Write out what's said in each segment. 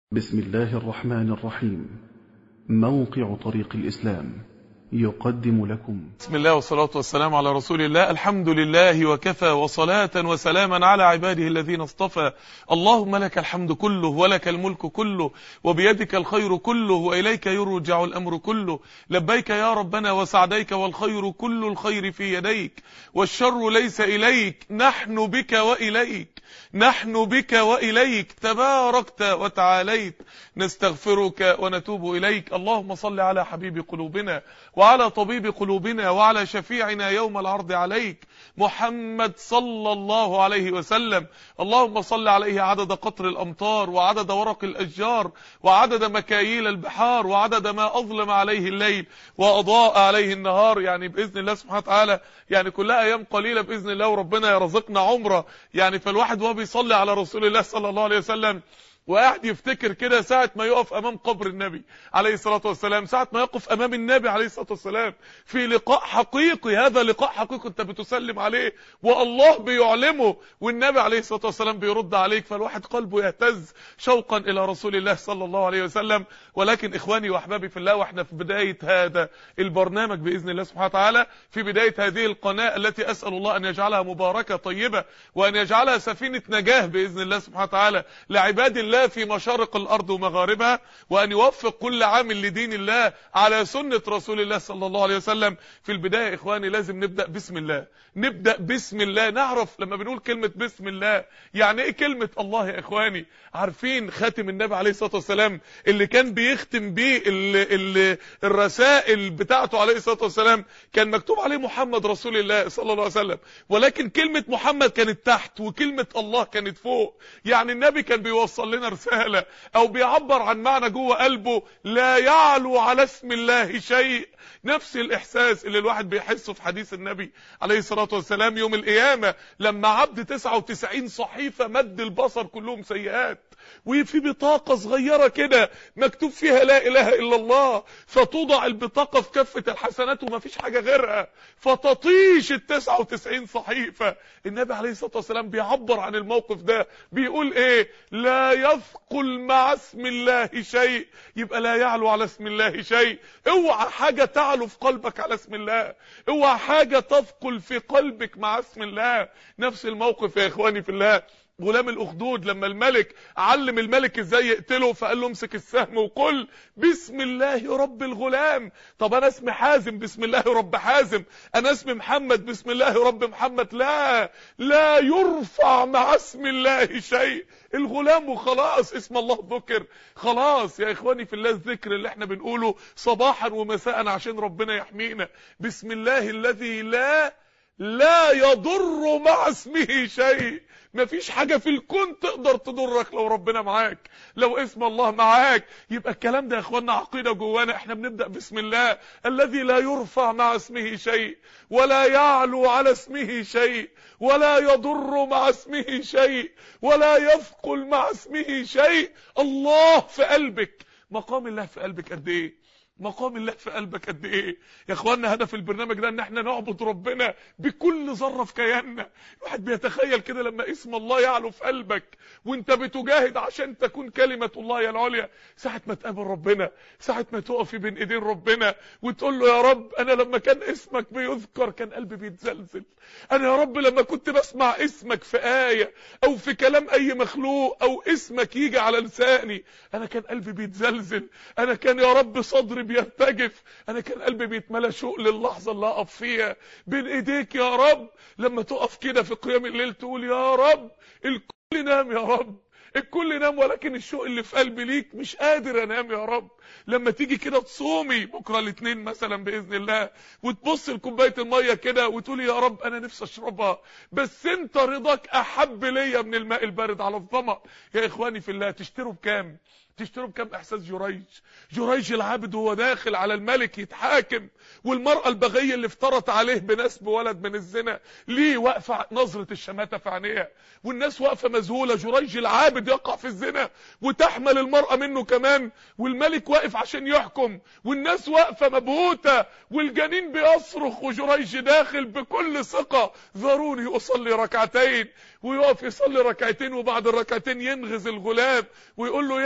بسم الله الرحمن الرحيم. موقع طريق الإسلام يقدم لكم بسم الله والصلاة والسلام على رسول الله. الحمد لله وكفى، وصلاة وسلاما على عباده الذين اصطفى. اللهم لك الحمد كله، ولك الملك كله، وبيدك الخير كله، وإليك يرجع الأمر كله. لبيك يا ربنا وسعديك، والخير كل الخير في يديك، والشر ليس إليك. نحن بك وإليك، نحن بك وإليك، تباركت وتعاليت. نستغفرك ونتوب إليك. اللهم صل على حبيب قلوبنا، وعلى طبيب قلوبنا، وعلى شفيعنا يوم العرض عليك، محمد صلى الله عليه وسلم. اللهم صل عليه عدد قطر الأمطار، وعدد ورق الأشجار، وعدد مكاييل البحار، وعدد ما أظلم عليه الليل وأضاء عليه النهار. يعني بإذن الله سبحانه وتعالى، يعني كلها أيام قليلة بإذن الله، وربنا يرزقنا عمره. يعني فالواحد وهو بيصلي على رسول الله صلى الله عليه وسلم وقاعد يفتكر كده ساعة ما يقف امام قبر النبي عليه الصلاة والسلام، ساعة ما يقف امام النبي عليه الصلاة والسلام في لقاء حقيقي. هذا لقاء حقيقي انت بتسلم عليه والله بيعلمه، والنبي عليه الصلاة والسلام بيرد عليك، فالواحد قلبه يهتز شوقا الى رسول الله صلى الله عليه وسلم. ولكن اخواني واحبابي في الله، واحنا في بداية هذا البرنامج باذن الله سبحانه وتعالى، في بداية هذه القناة التي اسأل الله ان يجعلها مباركة طيبة، وان يجعلها سفينة نجاة باذن الله سبحانه وتعالى لعباد الله في مشارق الارض ومغاربها، وان يوفق كل عامل لدين الله على سنة رسول الله صلى الله عليه وسلم. في البداية اخواني لازم نبدأ بسم الله، نبدأ بسم الله. نعرف لما بنقول كلمة بسم الله يعني ايه كلمة الله يا اخواني. عارفين خاتم النبي عليه الصلاة والسلام اللي كان بيختم بيه الرسائل بتاعته عليه الصلاة والسلام، كان مكتوب عليه محمد رسول الله صلى الله عليه وسلم، ولكن كلمة محمد كانت تحت وكلمة الله كانت فوق. يعني النبي كان بيوصل لنا رسالة او بيعبر عن معنى جوه قلبه، لا يعلو على اسم الله شيء. نفس الاحساس اللي الواحد بيحسه في حديث النبي عليه الصلاة والسلام يوم القيامة، لما عبد 99 صحيفة مد البصر كلهم سيئات، وفي بطاقة صغيرة كده مكتوب فيها لا اله الا الله، فتوضع البطاقة في كفة الحسنات وما فيش حاجة غيرها، فتطيش 99 صحيفة. النبي عليه الصلاة والسلام بيعبر عن الموقف ده، بيقول ايه؟ لا يثقل مع اسم الله شيء. يبقى لا يعلو على اسم الله شيء. اوعى حاجة تعلو في قلبك على اسم الله، اوعى حاجة تثقل في قلبك مع اسم الله. نفس الموقف يا اخواني في الله، غلام الاخدود لما الملك علم الملك ازاي يقتله، فقال له امسك السهم وقل بسم الله رب الغلام. طب انا اسمي حازم، بسم الله رب حازم. انا اسمي محمد، بسم الله رب محمد. لا يرفع مع اسم الله شيء. الغلام وخلاص اسم الله ذكر خلاص. يا اخواني في الله، الذكر اللي احنا بنقوله صباحا ومساء عشان ربنا يحمينا، بسم الله الذي لا يضر مع اسمه شيء. مفيش حاجة في الكون تقدر تضرك لو ربنا معاك، لو اسم الله معاك. يبقى الكلام ده يا اخوانا عقيدة جوانا. احنا بنبدأ بسم الله الذي لا يرفع مع اسمه شيء، ولا يعلو على اسمه شيء، ولا يضر مع اسمه شيء، ولا يثقل مع اسمه شيء. الله في قلبك. مقام الله في قلبك قد ايه؟ مقام الله في قلبك قد ايه يا اخوانا؟ هدف البرنامج ده ان احنا نعبد ربنا بكل ذره في كياننا. الواحد بيتخيل كده لما اسم الله يعلو في قلبك وانت بتجاهد عشان تكون كلمه الله هي العليا. ساعه ما تقابل ربنا، ساعه ما تقفي بين ايدين ربنا وتقول له يا رب انا لما كان اسمك بيذكر كان قلبي بيتزلزل. انا يا رب لما كنت بسمع اسمك في آية او في كلام اي مخلوق او اسمك يجي على لساني، انا كان قلبي بيتزلزل. انا كان يا رب صدري بيرتجف. انا كان قلبي بيتملى شوق للحظة اللي اقف فيها بين ايديك يا رب. لما تقف كده في قيام الليل تقول يا رب الكل نام يا رب، الكل نام، ولكن الشوق اللي في قلبي ليك مش قادر انام يا رب. لما تيجي كده تصومي بكره الاثنين مثلا باذن الله، وتبص لكوبايه الميه كده وتقولي يا رب انا نفسي اشربها، بس انت رضاك احب ليا من الماء البارد على الظما. يا اخواني في الله، تشتروا بكام؟ تشتروا بكام احساس جريج العابد وهو داخل على الملك يتحاكم، والمرأة البغية اللي افترت عليه بنسب ولد من الزنا ليه واقفة نظرة الشماتة في عينيها، والناس واقفة مذهولة. جريج العابد يقع في الزنا وتحمل المرأة منه كمان، والملك واقف عشان يحكم، والناس واقفة مبهوتة، والجنين بيصرخ، وجريج داخل بكل ثقة ذروني اصلي ركعتين. ويقف يصلي ركعتين، وبعد الركعتين ينغز الغلام ويقول له يا غلام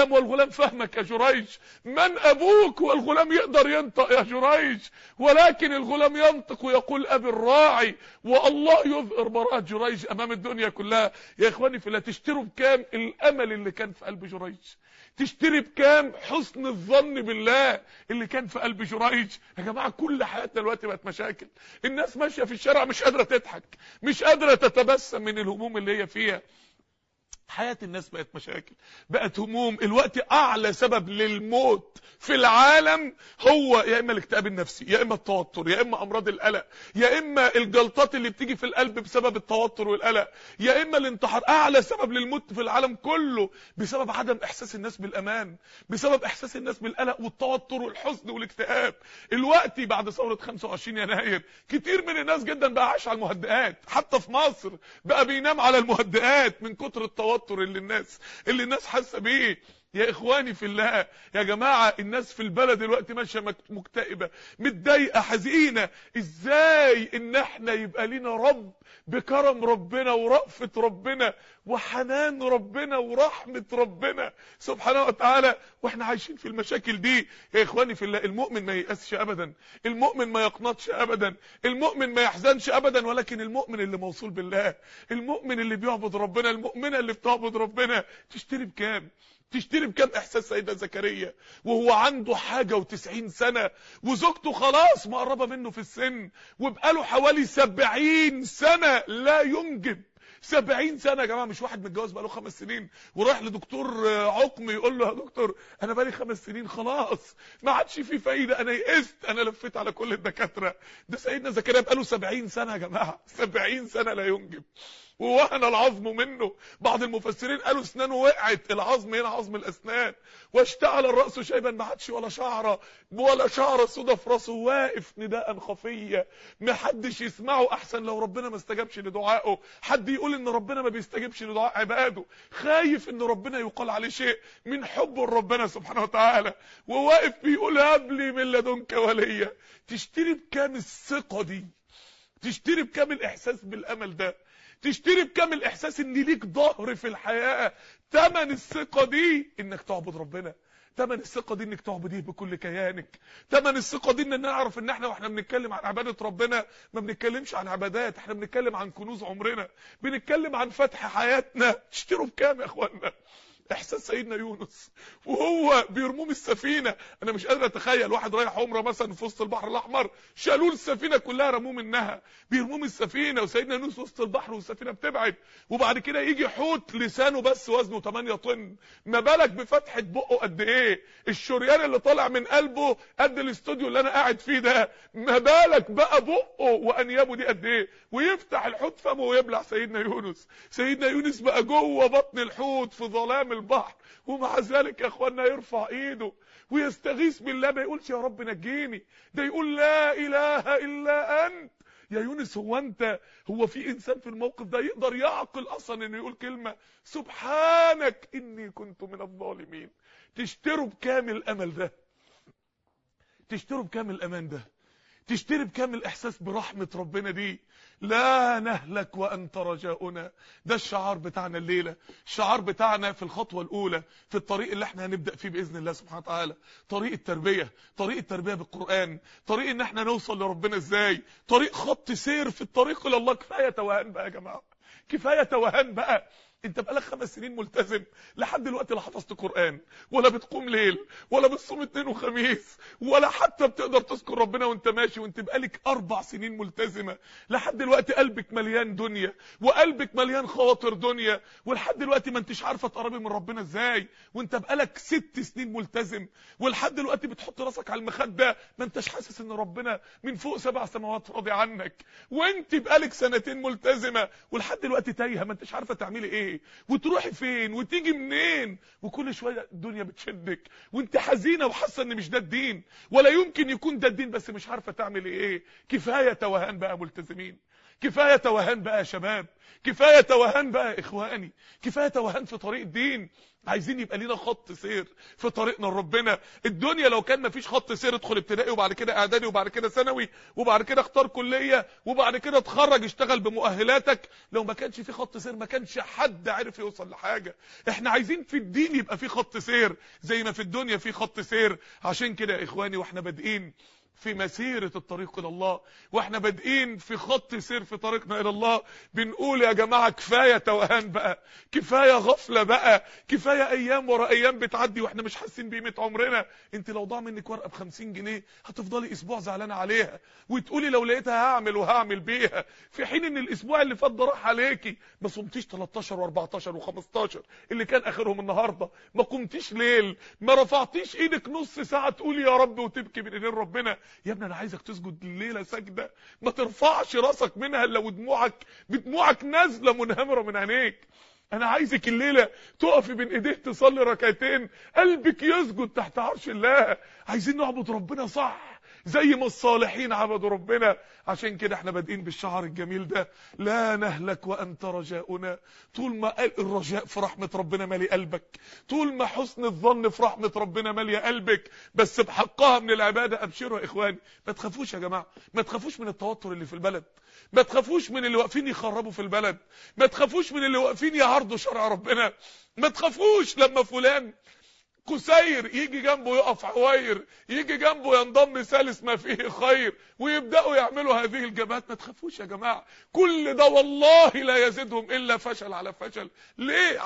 تتكلم والغلام فهمك يا جريج، من ابوك والغلام يقدر ينطق يا جريج، ولكن الغلام ينطق ويقول ابي الراعي، والله يظهر براءة جريج امام الدنيا كلها. يا اخواني في الله، تشتروا بكام الامل اللي كان في قلب جريج؟ تشتري بكام حسن الظن بالله اللي كان في قلب جريج؟ يا جماعه كل حياتنا دلوقتي بقت مشاكل. الناس ماشيه في الشارع مش قادره تضحك، مش قادره تتبسم من الهموم اللي هي فيها. حياة الناس بقت مشاكل، بقت هموم. الوقت اعلى سبب للموت في العالم هو يا اما الاكتئاب النفسي، يا اما التوتر، يا اما امراض القلق، يا اما الجلطات اللي بتيجي في القلب بسبب التوتر والقلق، يا اما الانتحار. اعلى سبب للموت في العالم كله بسبب عدم احساس الناس بالامان، بسبب احساس الناس بالقلق والتوتر والحزن والاكتئاب. الوقت بعد ثورة 25 يناير كتير من الناس جدا بقى عايش على المهدئات، حتى في مصر بقى بينام على المهدئات من كتر التوتر اللي الناس حاسه بيه. يا اخواني في الله، يا جماعه الناس في البلد دلوقتي ماشيه مكتئبه، متضايقه، حزينه. ازاي ان احنا يبقى لينا رب بكرم ربنا ورأفة ربنا وحنان ربنا ورحمه ربنا سبحانه وتعالى واحنا عايشين في المشاكل دي؟ يا اخواني في الله، المؤمن ما ييأسش ابدا، المؤمن ما يقنطش ابدا، المؤمن ما يحزنش ابدا، ولكن المؤمن اللي موصول بالله، المؤمن اللي بيعبد ربنا، المؤمنه اللي بتعبد ربنا. تشتري بكام؟ تشتري بكام احساس سيدنا زكريا وهو عنده حاجة و90 سنة وزوجته خلاص مقربة منه في السن وبقاله حوالي 70 سنة لا ينجب؟ 70 سنة يا جماعة، مش واحد متجوز بقاله 5 سنين ورايح لدكتور عقم يقول له يا دكتور انا بقالي 5 سنين خلاص ما عادش في فايدة، انا يئست، انا لفيت على كل الدكاترة. ده سيدنا زكريا بقاله 70 سنة يا جماعة، 70 سنة لا ينجب ووهن العظم منه. بعض المفسرين قالوا اسنانه وقعت، العظم هنا عظم الاسنان، واشتعل الراس شيبا، ما عادش ولا شعره سودا في راسه، واقف نداء خفيا ما حدش يسمعه. احسن لو ربنا ما استجابش لدعائه، حد يقول ان ربنا ما بيستجيبش لدعاء عباده، خايف ان ربنا يقال عليه شيء من حبه لربنا سبحانه وتعالى، وواقف بيقول هب لي من لدنك وليا. تشتري بكام الثقه دي؟ تشتري بكام الاحساس بالامل ده؟ تشتري بكام الاحساس ان ليك ظهر في الحياة؟ تمن الثقة دي انك تعبد ربنا، تمن الثقة دي انك تعبديه بكل كيانك، تمن الثقة دي ان نعرف ان احنا واحنا بنتكلم عن عبادة ربنا ما بنتكلمش عن عبادات، احنا بنتكلم عن كنوز عمرنا، بنتكلم عن فتح حياتنا. تشتروا بكام يا اخوانا احساس سيدنا يونس وهو بيرموم السفينه؟ انا مش قادر اتخيل واحد رايح عمره مثلا في وسط البحر الاحمر، شالوا السفينه كلها رموه منها، بيرموم السفينه وسيدنا يونس وسط البحر والسفينه بتبعد، وبعد كده يجي حوت لسانه بس وزنه 8 طن، ما بالك بفتحه بقه قد ايه؟ الشريان اللي طالع من قلبه قد الاستوديو اللي انا قاعد فيه ده، ما بالك بقى بقه وانيابه دي قد ايه؟ ويفتح الحوت فمه ويبلع سيدنا يونس. سيدنا يونس بقى جوه بطن الحوت في ظلام البحر، ومع ذلك يا اخوانا يرفع ايده ويستغيث بالله، ما يقولش يا رب نجيني، ده يقول لا اله الا انت. يا يونس هو في انسان في الموقف ده يقدر يعقل اصلا انه يقول كلمة سبحانك اني كنت من الظالمين؟ تشتروا بكام الامل ده؟ تشتروا بكام الامان ده؟ تشتري بكام الاحساس برحمة ربنا دي؟ لا نهلك وانت رجاؤنا، ده الشعار بتاعنا الليلة، الشعار بتاعنا في الخطوة الاولى في الطريق اللي احنا هنبدأ فيه باذن الله سبحانه وتعالى، طريق التربية، طريق التربية بالقرآن، طريق ان احنا نوصل لربنا ازاي، طريق خط سير في الطريق الى الله. كفاية توهان بقى يا جماعة، كفاية توهان بقى. انت بقالك 5 سنين ملتزم، لحد دلوقتي لا حفظت قرآن ولا بتقوم ليل ولا بتصوم اثنين وخميس ولا حتى بتقدر تذكر ربنا وانت ماشي، وانت بقالك 4 سنين ملتزمة، لحد دلوقتي قلبك مليان دنيا وقلبك مليان خواطر دنيا، ولحد دلوقتي ما انتش عارفة تقربي من ربنا ازاي، وانت بقالك 6 سنين ملتزم ولحد دلوقتي بتحط راسك على المخدة ما انتش حاسس ان ربنا من فوق 7 سماوات راضي عنك، وانت بقالك 2 سنين ملتزمة ولحد دلوقتي تايهة ما انتش عارفة تعملي ايه وتروحي فين وتيجي منين، وكل شويه الدنيا بتشدك وانت حزينه وحاسه ان مش ده الدين ولا يمكن يكون ده الدين، بس مش عارفه تعملي ايه. كفايه توهان بقى ملتزمين، كفاية توهان بقى يا شباب، كفاية توهان بقى يا اخواني، كفاية توهان في طريق الدين. عايزين يبقى لينا خط سير في طريقنا لربنا. الدنيا لو كان مفيش خط سير، ادخل ابتدائي وبعد كده اعدادي وبعد كده ثانوي وبعد كده اختار كلية وبعد كده اتخرج اشتغل بمؤهلاتك، لو ما كانش في خط سير ما كانش حد عارف يوصل لحاجة. احنا عايزين في الدين يبقى في خط سير زي ما في الدنيا في خط سير. عشان كده يا اخواني واحنا بادئين في مسيرة الطريق إلى الله، واحنا بادئين في خط سير في طريقنا إلى الله، بنقول يا جماعة كفاية توهان بقى، كفاية غفلة بقى، كفاية أيام ورا أيام بتعدي واحنا مش حاسين بقيمة عمرنا. انت لو ضاع منك ورقة ب50 جنيه هتفضلي أسبوع زعلانة عليها وتقولي لو لقيتها هعمل وهعمل بيها، في حين ان الأسبوع اللي فات ده راح عليكي. ما صمتيش 13 و14 و15 اللي كان آخرهم النهاردة، ما قمتيش ليل، ما رفعتيش ايدك نص ساعة تقولي يا رب وتبكي بين ايدين ربنا. يا ابني انا عايزك تسجد الليله سجده ما ترفعش راسك منها الا بدموعك نازله منهمره من عينيك. انا عايزك الليله تقفي بين ايديه تصلي ركعتين قلبك يسجد تحت عرش الله. عايزين نعبد ربنا صح زي ما الصالحين عبدوا ربنا. عشان كده احنا بادئين بالشعار الجميل ده، لا نهلك وانت رجاؤنا. طول ما الرجاء في رحمة ربنا مالي قلبك، طول ما حسن الظن في رحمة ربنا مالي قلبك، بس بحقها من العبادة. ابشروا يا اخواني، ما تخافوش يا جماعة، ما تخافوش من التوتر اللي في البلد، ما تخافوش من اللي واقفين يخربوا في البلد، ما تخافوش من اللي واقفين يعرضوا شرع ربنا، ما تخافوش لما فلان قسير يجي جنبه يقف عوير، يجي جنبه ينضم ثالث ما فيه خير، ويبداوا يعملوا هذه الجبهات. ما تخافوش يا جماعه، كل ده والله لا يزيدهم الا فشل على فشل. ليه؟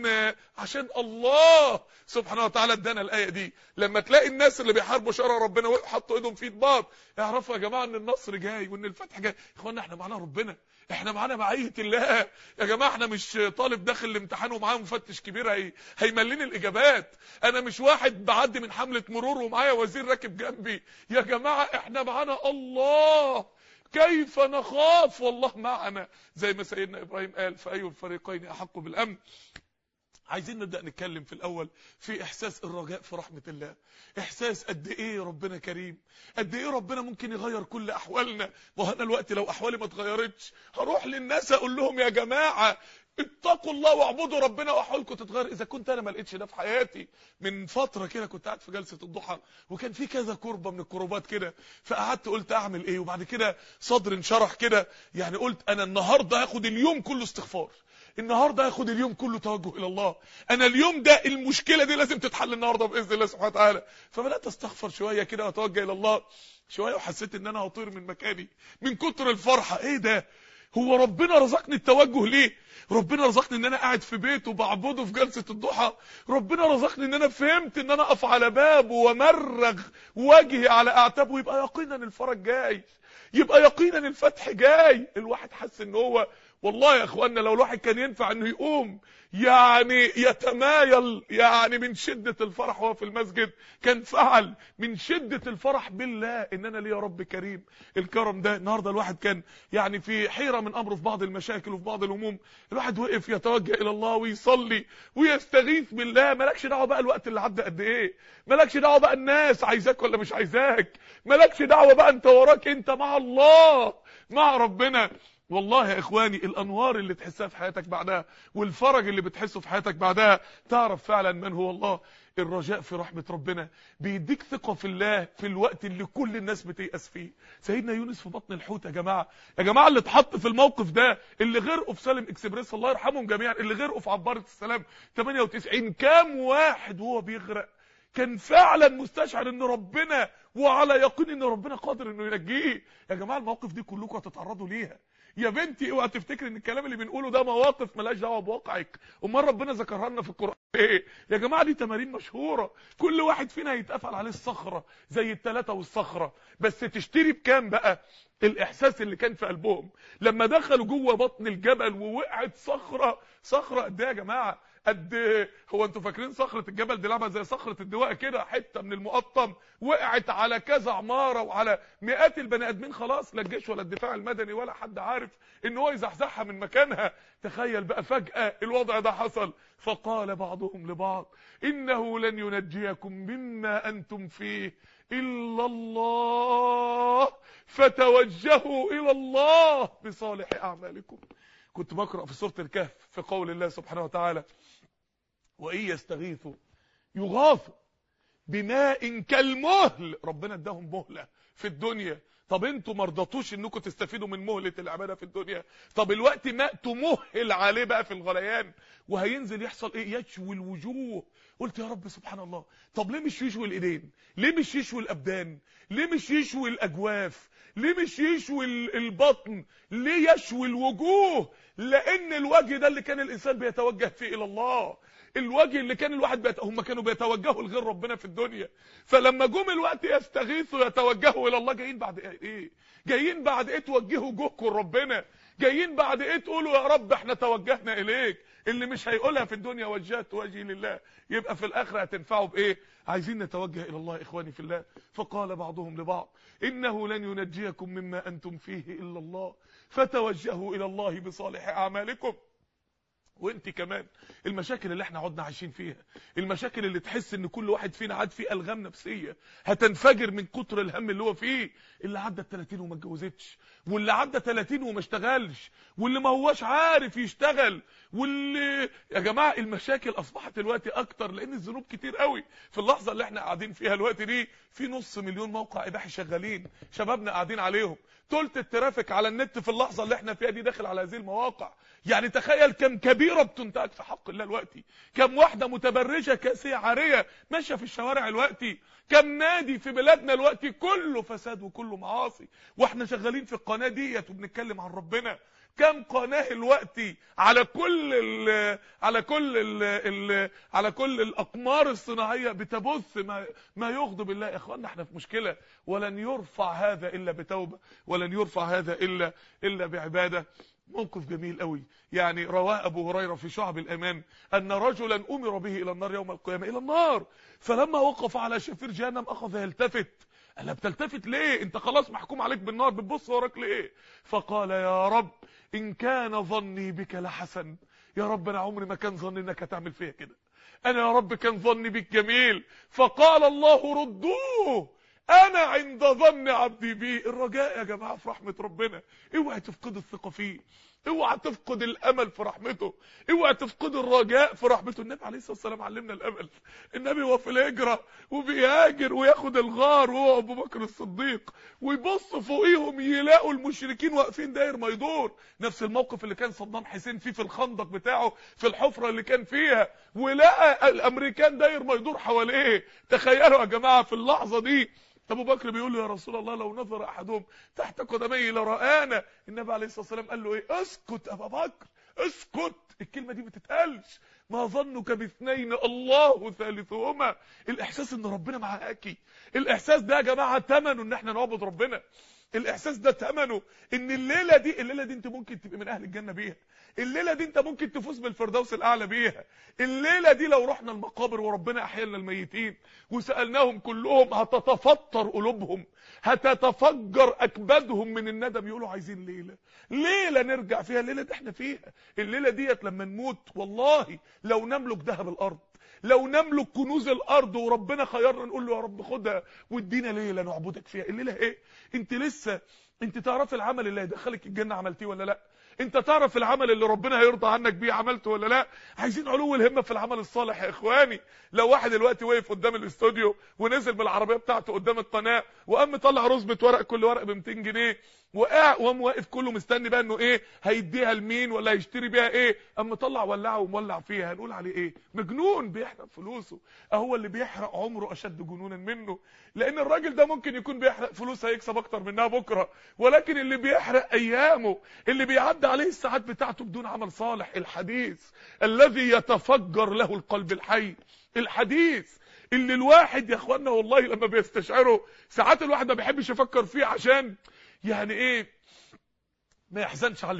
عشان الله سبحانه وتعالى ادانا الايه دي. لما تلاقي الناس اللي بيحاربوا شرع ربنا وحطوا ايدهم في ايد اعرفوا يا جماعه ان النصر جاي وان الفتح جاي. اخوانا احنا معانا ربنا، احنا معانا معيه الله يا جماعه. احنا مش طالب داخل الامتحان ومعاه مفتش كبير هيمليني الاجابات. انا مش واحد بعدي من حمله مرور ومعايا وزير راكب جنبي. يا جماعه احنا معانا الله، كيف نخاف والله معنا، زي ما سيدنا ابراهيم قال فاي الفريقين احق بالامن. عايزين نبدأ نتكلم في الأول في إحساس الرجاء في رحمة الله، إحساس قد إيه ربنا كريم، قد إيه ربنا ممكن يغير كل أحوالنا. وأنا الوقت لو أحوالي ما اتغيرتش هروح للناس أقول لهم يا جماعة اتقوا الله واعبدوا ربنا واحوالكم تتغير. اذا كنت انا ما لقيتش ده في حياتي. من فتره كده كنت قاعد في جلسه الضحى وكان في كذا كربه من الكروبات كده، فقعدت قلت اعمل ايه، وبعد كده صدري انشرح كده. يعني قلت انا النهارده هاخد اليوم كله استغفار، النهارده هاخد اليوم كله توجه الى الله. انا اليوم ده المشكله دي لازم تتحل النهارده باذن الله سبحانه وتعالى. فبدات استغفر شويه كده واتوجه الى الله شويه، وحسيت ان انا هطير من مكاني من كتر الفرحه. ايه ده؟ هو ربنا رزقني التوجه ليه؟ ربنا رزقني ان انا قاعد في بيته وبعبده في جلسه الضحى. ربنا رزقني ان انا فهمت ان انا اقف على بابه ومرغ وجهي على اعتابه. يبقى يقينا الفرج جاي، يبقى يقينا الفتح جاي. الواحد حس ان هو والله يا اخوانا لو الواحد كان ينفع انه يقوم يعني يتمايل يعني من شدة الفرح وهو في المسجد كان فعل، من شدة الفرح بالله ان انا ليه يا رب كريم. الكرم ده النهارده الواحد كان يعني في حيرة من امره في بعض المشاكل وفي بعض الهموم، الواحد وقف يتوجه الى الله ويصلي ويستغيث بالله. مالكش دعوه بقى الوقت اللي عدى قد ايه، مالكش دعوه بقى الناس عايزاك ولا مش عايزاك، مالكش دعوه بقى انت وراك، انت مع الله مع ربنا. والله يا اخواني الانوار اللي تحسها في حياتك بعدها والفرج اللي بتحسه في حياتك بعدها تعرف فعلا من هو الله. الرجاء في رحمة ربنا بيديك ثقة في الله في الوقت اللي كل الناس بتيأس فيه. سيدنا يونس في بطن الحوت يا جماعة، يا جماعة اللي اتحط في الموقف ده، اللي غرقوا في سالم اكسبريس الله يرحمهم جميعا، اللي غرقوا في عبارة السلام 98، كام واحد وهو بيغرق كان فعلا مستشعر ان ربنا وعلى يقين ان ربنا قادر انه ينجيه. يا جماعة المواقف دي كلكم هتتعرضوا ليها. يا بنتي اوعى تفتكر ان الكلام اللي بنقوله ده مواقف ملهاش دعوه بواقعك. امال ربنا ذكرها لنا في القران ايه؟ يا جماعه دي تمارين مشهوره، كل واحد فينا هيتقفل عليه الصخره زي الثلاثه والصخره. بس تشتري بكام بقى؟ الاحساس اللي كان في قلبهم لما دخلوا جوه بطن الجبل ووقعت صخره قد ايه يا جماعه؟ هو انتوا فاكرين صخرة الجبل دي لعبة زي صخرة الدواء كده، حتة من المقطم وقعت على كذا عمارة وعلى مئات البني ادمين، خلاص لا الجيش ولا الدفاع المدني ولا حد عارف ان هو يزحزحها من مكانها. تخيل بقى فجأة الوضع ده حصل. فقال بعضهم لبعض انه لن ينجيكم مما انتم فيه الا الله فتوجهوا الى الله بصالح اعمالكم. كنت بقرأ في سورة الكهف في قول الله سبحانه وتعالى وإن يستغيثوا يغاثوا بماء كالمهل. ربنا اداهم مهلة في الدنيا. طب انتوا ما رضيتوش انكم تستفيدوا من مهلة العبادة في الدنيا؟ طب الوقت ماء تمهل عليه بقى في الغليان وهينزل يحصل ايه؟ يشوي الوجوه. قلت يا رب سبحان الله، طب ليه مش يشوي الايدين؟ ليه مش يشوي الابدان؟ ليه مش يشوي الاجواف؟ ليه مش يشوي البطن؟ ليه يشوي الوجوه؟ لان الوجه ده اللي كان الانسان بيتوجه فيه الى الله، الوجه اللي كان الواحد هم كانوا بيتوجهوا لغير ربنا في الدنيا. فلما جم الوقت يستغيثوا يتوجهوا الى الله، جايين بعد ايه؟ جايين بعد ايه توجهوا وجوهكم لربنا؟ جايين بعد ايه تقولوا يا رب احنا توجهنا اليك؟ اللي مش هيقولها في الدنيا وجهت وجهي لله، يبقى في الاخره هتنفعوا بايه؟ عايزين نتوجه الى الله اخواني في الله. فقال بعضهم لبعض انه لن ينجيكم مما انتم فيه الا الله فتوجهوا الى الله بصالح اعمالكم. وانت كمان المشاكل اللي احنا عدنا عايشين فيها، المشاكل اللي تحس ان كل واحد فينا عاد فيه الغام نفسيه هتنفجر من كتر الهم اللي هو فيه، اللي عدى ال 30 وما اتجوزتش، واللي عدى 30 وما اشتغلش، واللي ما هواش عارف يشتغل، واللي يا جماعه المشاكل اصبحت دلوقتي اكتر لان الذنوب كتير قوي. في اللحظه اللي احنا قاعدين فيها دلوقتي دي في 500,000 موقع اباحي شغالين، شبابنا قاعدين عليهم، ثلث الترافيك على النت في اللحظه اللي احنا فيها دي داخل على هذه المواقع. يعني تخيل كم كبيره بتنتهك في حق الله دلوقتي، كم واحده متبرجه كاسيه عاريه ماشيه في الشوارع دلوقتي، كم نادي في بلادنا دلوقتي كله فساد وكله معاصي واحنا شغالين في القناه ديت وبنتكلم عن ربنا. كم قناه دلوقتي على كل الاقمار الصناعيه بتبث ما يغضب الله. يا اخوانا احنا في مشكله، ولن يرفع هذا الا بتوبه، ولن يرفع هذا الا بعباده. موقف جميل قوي يعني رواه ابو هريره في شعب الايمان ان رجلا امر به الى النار يوم القيامه، الى النار، فلما وقف على شفير جهنم اخذ يلتفت. قال بتلتفت ليه؟ انت خلاص محكوم عليك بالنار، بتبص وراك ليه؟ فقال يا رب ان كان ظني بك لحسن، يا رب انا عمري ما كان ظني انك هتعمل فيا كده، انا يا رب كان ظني بك جميل. فقال الله ردوه انا عند ظن عبدي بي. الرجاء يا جماعه في رحمه ربنا، اوعى تفقد الثقه فيه، اوعى تفقد الامل في رحمته، اوعى تفقد الرجاء في رحمته. النبي عليه الصلاه والسلام علمنا الامل. النبي هو في الهجره وبيهاجر وياخد الغار وهو ابو بكر الصديق، ويبص فوقيهم يلاقوا المشركين واقفين داير ما يدور، نفس الموقف اللي كان صدام حسين فيه في الخندق بتاعه في الحفره اللي كان فيها، ولقى الامريكان داير ما يدور حواليه. تخيلوا يا جماعه في اللحظه دي ابو بكر بيقول له يا رسول الله لو نظر احدهم تحت قدمي لرآنا. النبي عليه الصلاه والسلام قال له ايه؟ اسكت يا ابا بكر اسكت، الكلمه دي ما تتقالش، ما ظنك باثنين الله ثالثهما. الاحساس ان ربنا معاكي، الاحساس ده يا جماعه ثمنه ان احنا نعبد ربنا، الاحساس ده ثمنه ان الليله دي انت ممكن تبقى من اهل الجنه بيها، الليله دي انت ممكن تفوز بالفردوس الاعلى بيها، الليله دي لو رحنا المقابر وربنا احيانا الميتين وسالناهم كلهم هتتفطر قلوبهم، هتتفجر اكبادهم من الندم، يقولوا عايزين ليله نرجع فيها. الليله دي احنا فيها، الليله ديت لما نموت والله لو نملك ذهب الارض، لو نملك كنوز الارض وربنا خيرنا نقول له يا رب خدها وادينا ليله نعبدك فيها. الليله ايه؟ انت تعرف العمل اللي هيدخلك الجنه عملتيه ولا لا؟ انت تعرف العمل اللي ربنا هيرضى عنك بيه عملته ولا لا؟ عايزين علو الهمه في العمل الصالح يا اخواني. لو واحد دلوقتي وقف قدام الاستوديو ونزل بالعربيه بتاعته قدام القناه وقام مطلع رزبه ورق، كل ورق ب 200 جنيه، وقام واقف كله مستني بقى انه ايه هيديها لمين ولا هيشتري بيها ايه، قام مطلع ولاعه ومولع فيها، هنقول عليه ايه؟ مجنون بيحرق فلوسه. اهو اللي بيحرق عمره اشد جنونا منه، لان الراجل ده ممكن يكون بيحرق فلوس هيكسب اكتر منها بكره، ولكن اللي بيحرق ايامه، اللي بيعدي عليه الساعات بتاعته بدون عمل صالح. الحديث الذي يتفجر له القلب الحي، الحديث اللي الواحد يا اخوانا والله لما بيستشعره ساعات الواحد ما بيحبش يفكر فيه عشان يعني ايه؟ ما يحزنش على اللي فات،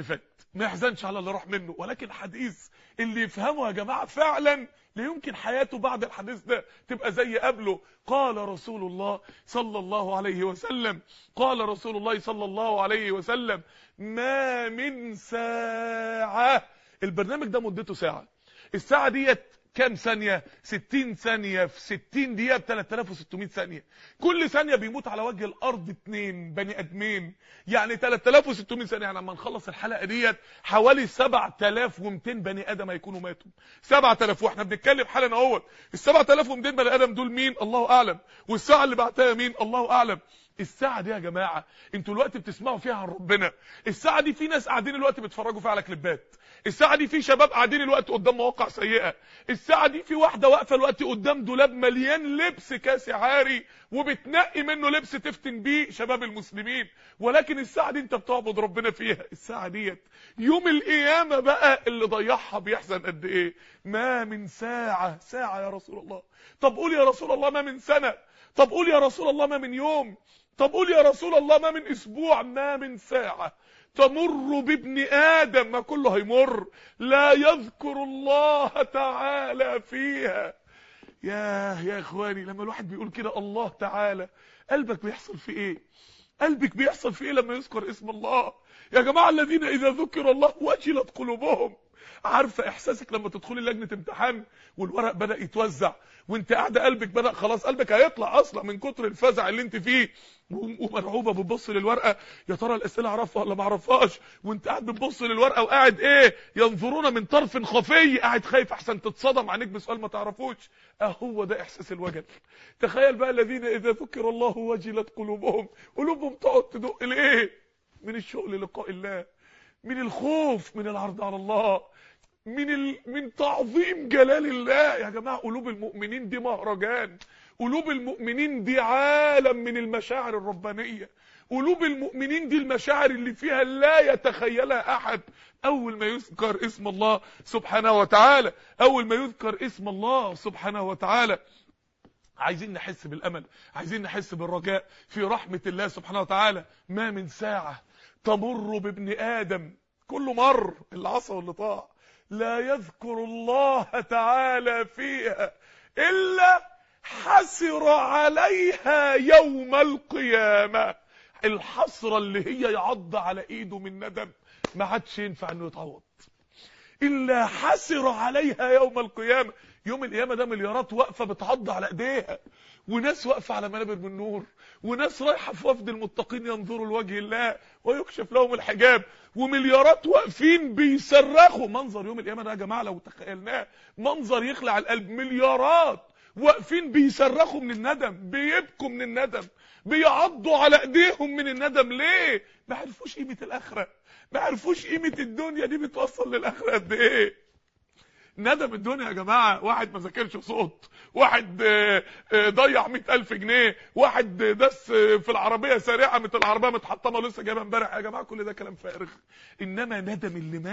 ما يحزنش على اللي راح منه، ولكن حديث اللي يفهمه يا جماعة فعلا لا يمكن حياته بعد الحديث ده تبقى زي قبله. قال رسول الله صلى الله عليه وسلم، قال رسول الله صلى الله عليه وسلم: ما من ساعة، البرنامج ده مدته ساعة، الساعة ديت كام ثانية؟ 60 ثانية في 60 دقيقة ب 3600 ثانية. كل ثانية بيموت على وجه الأرض 2 بني آدمين، يعني 3600 ثانية. يعني لما نخلص الحلقة ديت حوالي 7200 بني آدم هيكونوا ماتوا. 7000، واحنا بنتكلم حالا اهوت. ال 7200 بني آدم دول مين؟ الله أعلم. والساعة اللي بعدها مين؟ الله أعلم. الساعة دي يا جماعة انتوا الوقت بتسمعوا فيها عن ربنا. الساعة دي في ناس قاعدين الوقت بيتفرجوا فيها على كليبات. الساعة دي في شباب قاعدين الوقت قدام مواقع سيئة. الساعة دي في واحدة واقفة الوقت قدام دولاب مليان لبس كاسي عاري وبتنقي منه لبس تفتن بيه شباب المسلمين. ولكن الساعة دي انت بتعبد ربنا فيها. الساعة ديت يوم القيامة بقى اللي ضيعها بيحزن قد ايه. ما من ساعة، ساعة يا رسول الله. طب قول يا رسول الله ما من سنة. طب قول يا رسول الله ما من يوم. طب قول يا رسول الله ما من اسبوع. ما من ساعة تمر بابن آدم، ما كله هيمر، لا يذكر الله تعالى فيها. يا اخواني لما الواحد بيقول كده الله تعالى، قلبك بيحصل في ايه؟ قلبك بيحصل في ايه لما يذكر اسم الله؟ يا جماعة الذين اذا ذكر الله وجلت قلوبهم. عارفه احساسك لما تدخلي لجنه امتحان والورق بدا يتوزع وانت قاعده قلبك بدا خلاص، قلبك هيطلع اصلا من كتر الفزع اللي انت فيه، ومرعوبه بتبص للورقه يا ترى الاسئله اعرفها ولا ما اعرفهاش، وانت قاعد بتبص للورقه وقاعد ايه ينظرون من طرف خفي، قاعد خايف احسن تتصدم عليك بسؤال ما تعرفوش. اهو ده احساس الوجل. تخيل بقى الذين اذا ذكر الله وجلت قلوبهم تقعد تدق ليه؟ من الشوق للقاء الله، من الخوف من العرض على الله، من تعظيم جلال الله. يا جماعة قلوب المؤمنين دي مهرجان، قلوب المؤمنين دي عالم من المشاعر الربانية، قلوب المؤمنين دي المشاعر اللي فيها لا يتخيلها أحد. أول ما يذكر اسم الله سبحانه وتعالى، أول ما يذكر اسم الله سبحانه وتعالى عايزين نحس بالأمل، عايزين نحس بالرجاء في رحمة الله سبحانه وتعالى. ما من ساعة تمر بابن آدم، كله مر، اللي عصى واللي طاع، لا يذكر الله تعالى فيها إلا حسر عليها يوم القيامة. الحسرة اللي هي يعض على ايده من ندم ما عادش ينفع انه يتعوض، إلا حسر عليها يوم القيامة. يوم القيامة ده مليارات واقفة بتعض على ايديها، وناس واقفة على منابر من نور، وناس رايحة في وفد المتقين ينظروا لوجه الله ويكشف لهم الحجاب، ومليارات واقفين بيصرخوا. منظر يوم القيامة ده يا جماعة لو تخيلناه منظر يخلع القلب. مليارات واقفين بيصرخوا من الندم، بيبكوا من الندم، بيعضوا على ايديهم من الندم. ليه؟ ما عرفوش قيمة الآخرة، ما عرفوش قيمة الدنيا دي بتوصل للآخرة قد ايه. ندم الدنيا يا جماعة، واحد ما ذاكرش صوت، واحد ضيع 100,000 جنيه، واحد دس في العربية سريعة مثل العربية متحطمة لسه جايبها امبارح. يا جماعة كل ده كلام فارغ. انما ندم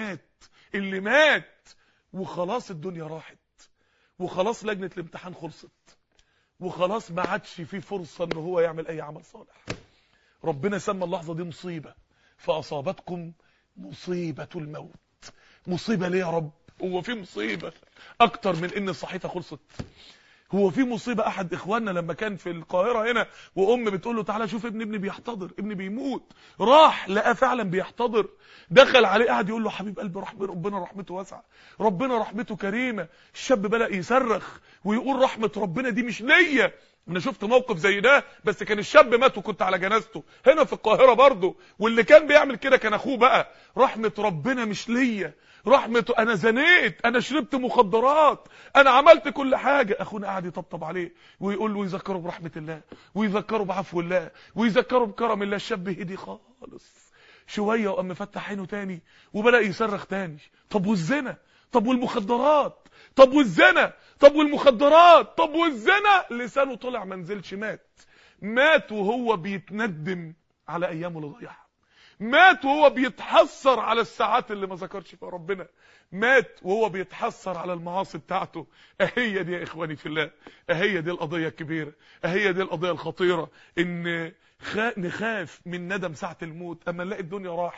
اللي مات وخلاص الدنيا راحت، وخلاص لجنة الامتحان خلصت، وخلاص ما عادش فيه فرصة ان هو يعمل اي عمل صالح. ربنا سمى اللحظة دي مصيبة، فأصابتكم مصيبة الموت. مصيبة ليه يا رب؟ هو في مصيبة اكتر من ان الصحيفة خلصت؟ هو في مصيبة؟ احد اخواننا لما كان في القاهرة هنا وام بتقول له تعالى شوف ابني بيحتضر، ابني بيموت، راح لقى فعلا بيحتضر، دخل عليه قاعد يقول له حبيب قلبي ربنا رحمته واسعة، ربنا رحمته كريمة. الشاب بدأ يصرخ ويقول رحمة ربنا دي مش ليا. انا شفت موقف زي ده بس كان الشاب مات وكنت على جنازته هنا في القاهرة برضه، واللي كان بيعمل كده كان اخوه بقى. رحمة ربنا مش ليا، رحمته انا زنيت، انا شربت مخدرات، انا عملت كل حاجة. اخونا قاعد يطبطب عليه ويقول له يذكره برحمة الله، ويذكره بعفو الله، ويذكره بكرم الله. الشاب هدي خالص شوية وقام فتح عينه تاني وبدأ يصرخ تاني. طب والزنا؟ طب والمخدرات؟ طب والزنا؟ طب والمخدرات؟ طب والزنا؟ لسانه طلع منزلش، مات وهو بيتندم على ايامه اللي ضيعها، مات وهو بيتحسر على الساعات اللي ما ذكرش فيها ربنا، مات وهو بيتحسر على المعاصي بتاعته. اهي دي يا اخواني في الله، اهي دي القضية الكبيرة، اهي دي القضية الخطيرة، ان نخاف من ندم ساعة الموت اما نلاقي الدنيا راحت.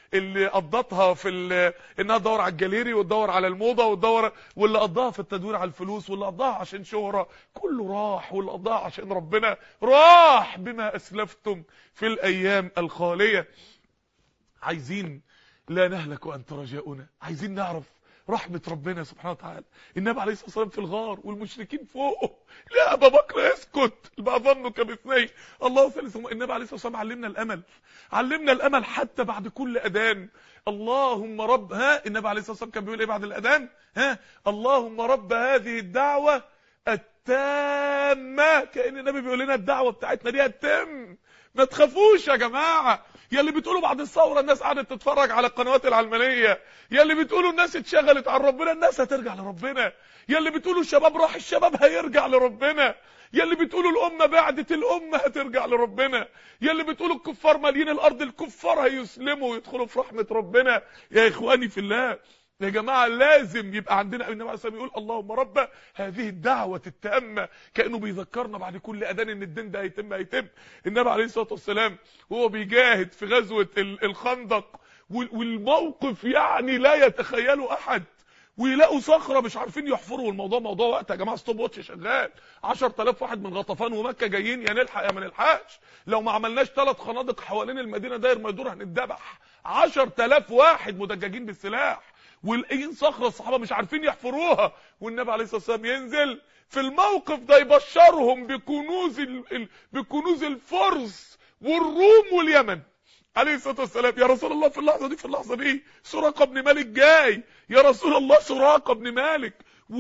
اللي قضتها في انها تدور على الجاليري وتدور على الموضه وتدور، واللي قضاها في التدوير على الفلوس، واللي قضاها عشان شهره، كله راح، واللي قضاها عشان ربنا راح بما اسلفتم في الايام الخاليه. عايزين لا نهلك وانت رجاؤنا، عايزين نعرف رحمة ربنا سبحانه وتعالى. النبي عليه الصلاة والسلام في الغار والمشركين فوقه، لا أبا بكر اسكت، ما ظنك باثنين الله ثالثهما. النبي عليه الصلاة والسلام علمنا الأمل، علمنا الأمل حتى بعد كل أذان. اللهم رب النبي عليه الصلاة والسلام كان بيقول ايه بعد الأذان؟ اللهم رب هذه الدعوة التامة. كأن النبي بيقول لنا الدعوة بتاعتنا دي هتتم، ما تخافوش يا جماعة. يا اللي بتقولوا بعد الثورة الناس قعدت تتفرج على القنوات العلمانية، يا اللي بتقولوا الناس اتشغلت عن ربنا، الناس هترجع لربنا. يا اللي بتقولوا الشباب راح، الشباب هيرجع لربنا. يا اللي بتقولوا الأمة بعدت، الأمة هترجع لربنا. يا اللي بتقولوا الكفار مالين الأرض، الكفار هيسلموا ويدخلوا في رحمة ربنا. يا إخواني في الله يا جماعة لازم يبقى عندنا. النبي عليه الصلاة والسلام يقول اللهم رب هذه الدعوة التامة، كأنه بيذكرنا بعد كل أذان ان الدين ده هيتم. النبي عليه الصلاة والسلام وهو بيجاهد في غزوة الخندق، والموقف يعني لا يتخيله أحد، ويلاقوا صخرة مش عارفين يحفروا، الموضوع موضوع وقت يا جماعة، ستوب واتش شغال. 10,000 واحد من غطفان ومكة جايين، يا نلحق يا ما نلحقش. لو ما عملناش 3 خنادق حوالين المدينة داير ما يدور هنتذبح. 10,000 واحد مدججين بالسلاح، والقين صخرة الصحابة مش عارفين يحفروها، والنبي عليه الصلاة والسلام ينزل في الموقف ده يبشرهم بكنوز الفرس والروم واليمن عليه الصلاة والسلام. يا رسول الله في اللحظة دي سراقة بن مالك جاي، يا رسول الله سراقة بن مالك،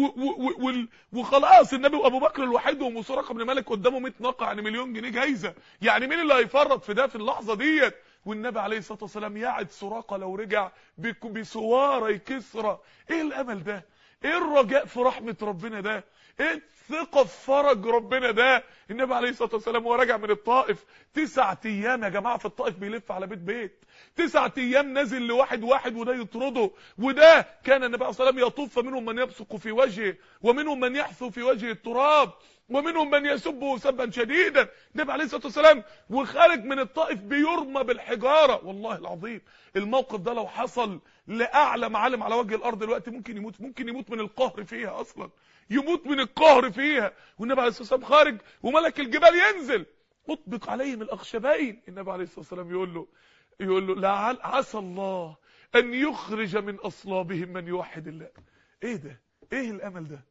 وخلاص النبي وابو بكر لوحدهم، وسراقة بن مالك قدامه 100 ناقة، يعني مليون جنيه جايزة. يعني مين اللي هيفرط في ده في اللحظة ديت؟ والنبي عليه الصلاة والسلام يعد سراقة لو رجع بسواري كسرى. ايه الامل ده؟ ايه الرجاء في رحمة ربنا ده؟ ايه الثقة في فرج ربنا ده؟ النبي عليه الصلاة والسلام وهو راجع من الطائف 9 ايام يا جماعة في الطائف بيلف على بيت 9 ايام نازل لواحد وده يطرده، وده كان النبي عليه الصلاة والسلام يطوف، فمنهم من يبصق في وجهه، ومنهم من يحثو في وجهه التراب، ومنهم من يسبه سبا شديدا. النبي عليه الصلاة والسلام وخارج من الطائف بيرمى بالحجارة. والله العظيم الموقف ده لو حصل لأعلى معالم على وجه الأرض دلوقتي ممكن يموت من القهر فيها، أصلا يموت من القهر فيها. والنبي عليه الصلاة والسلام خارج وملك الجبال ينزل اطبق عليهم الأخشبين. النبي عليه الصلاة والسلام يقول له لا عسى الله أن يخرج من أصلابهم من يوحد الله. ايه ده؟ ايه الأمل ده؟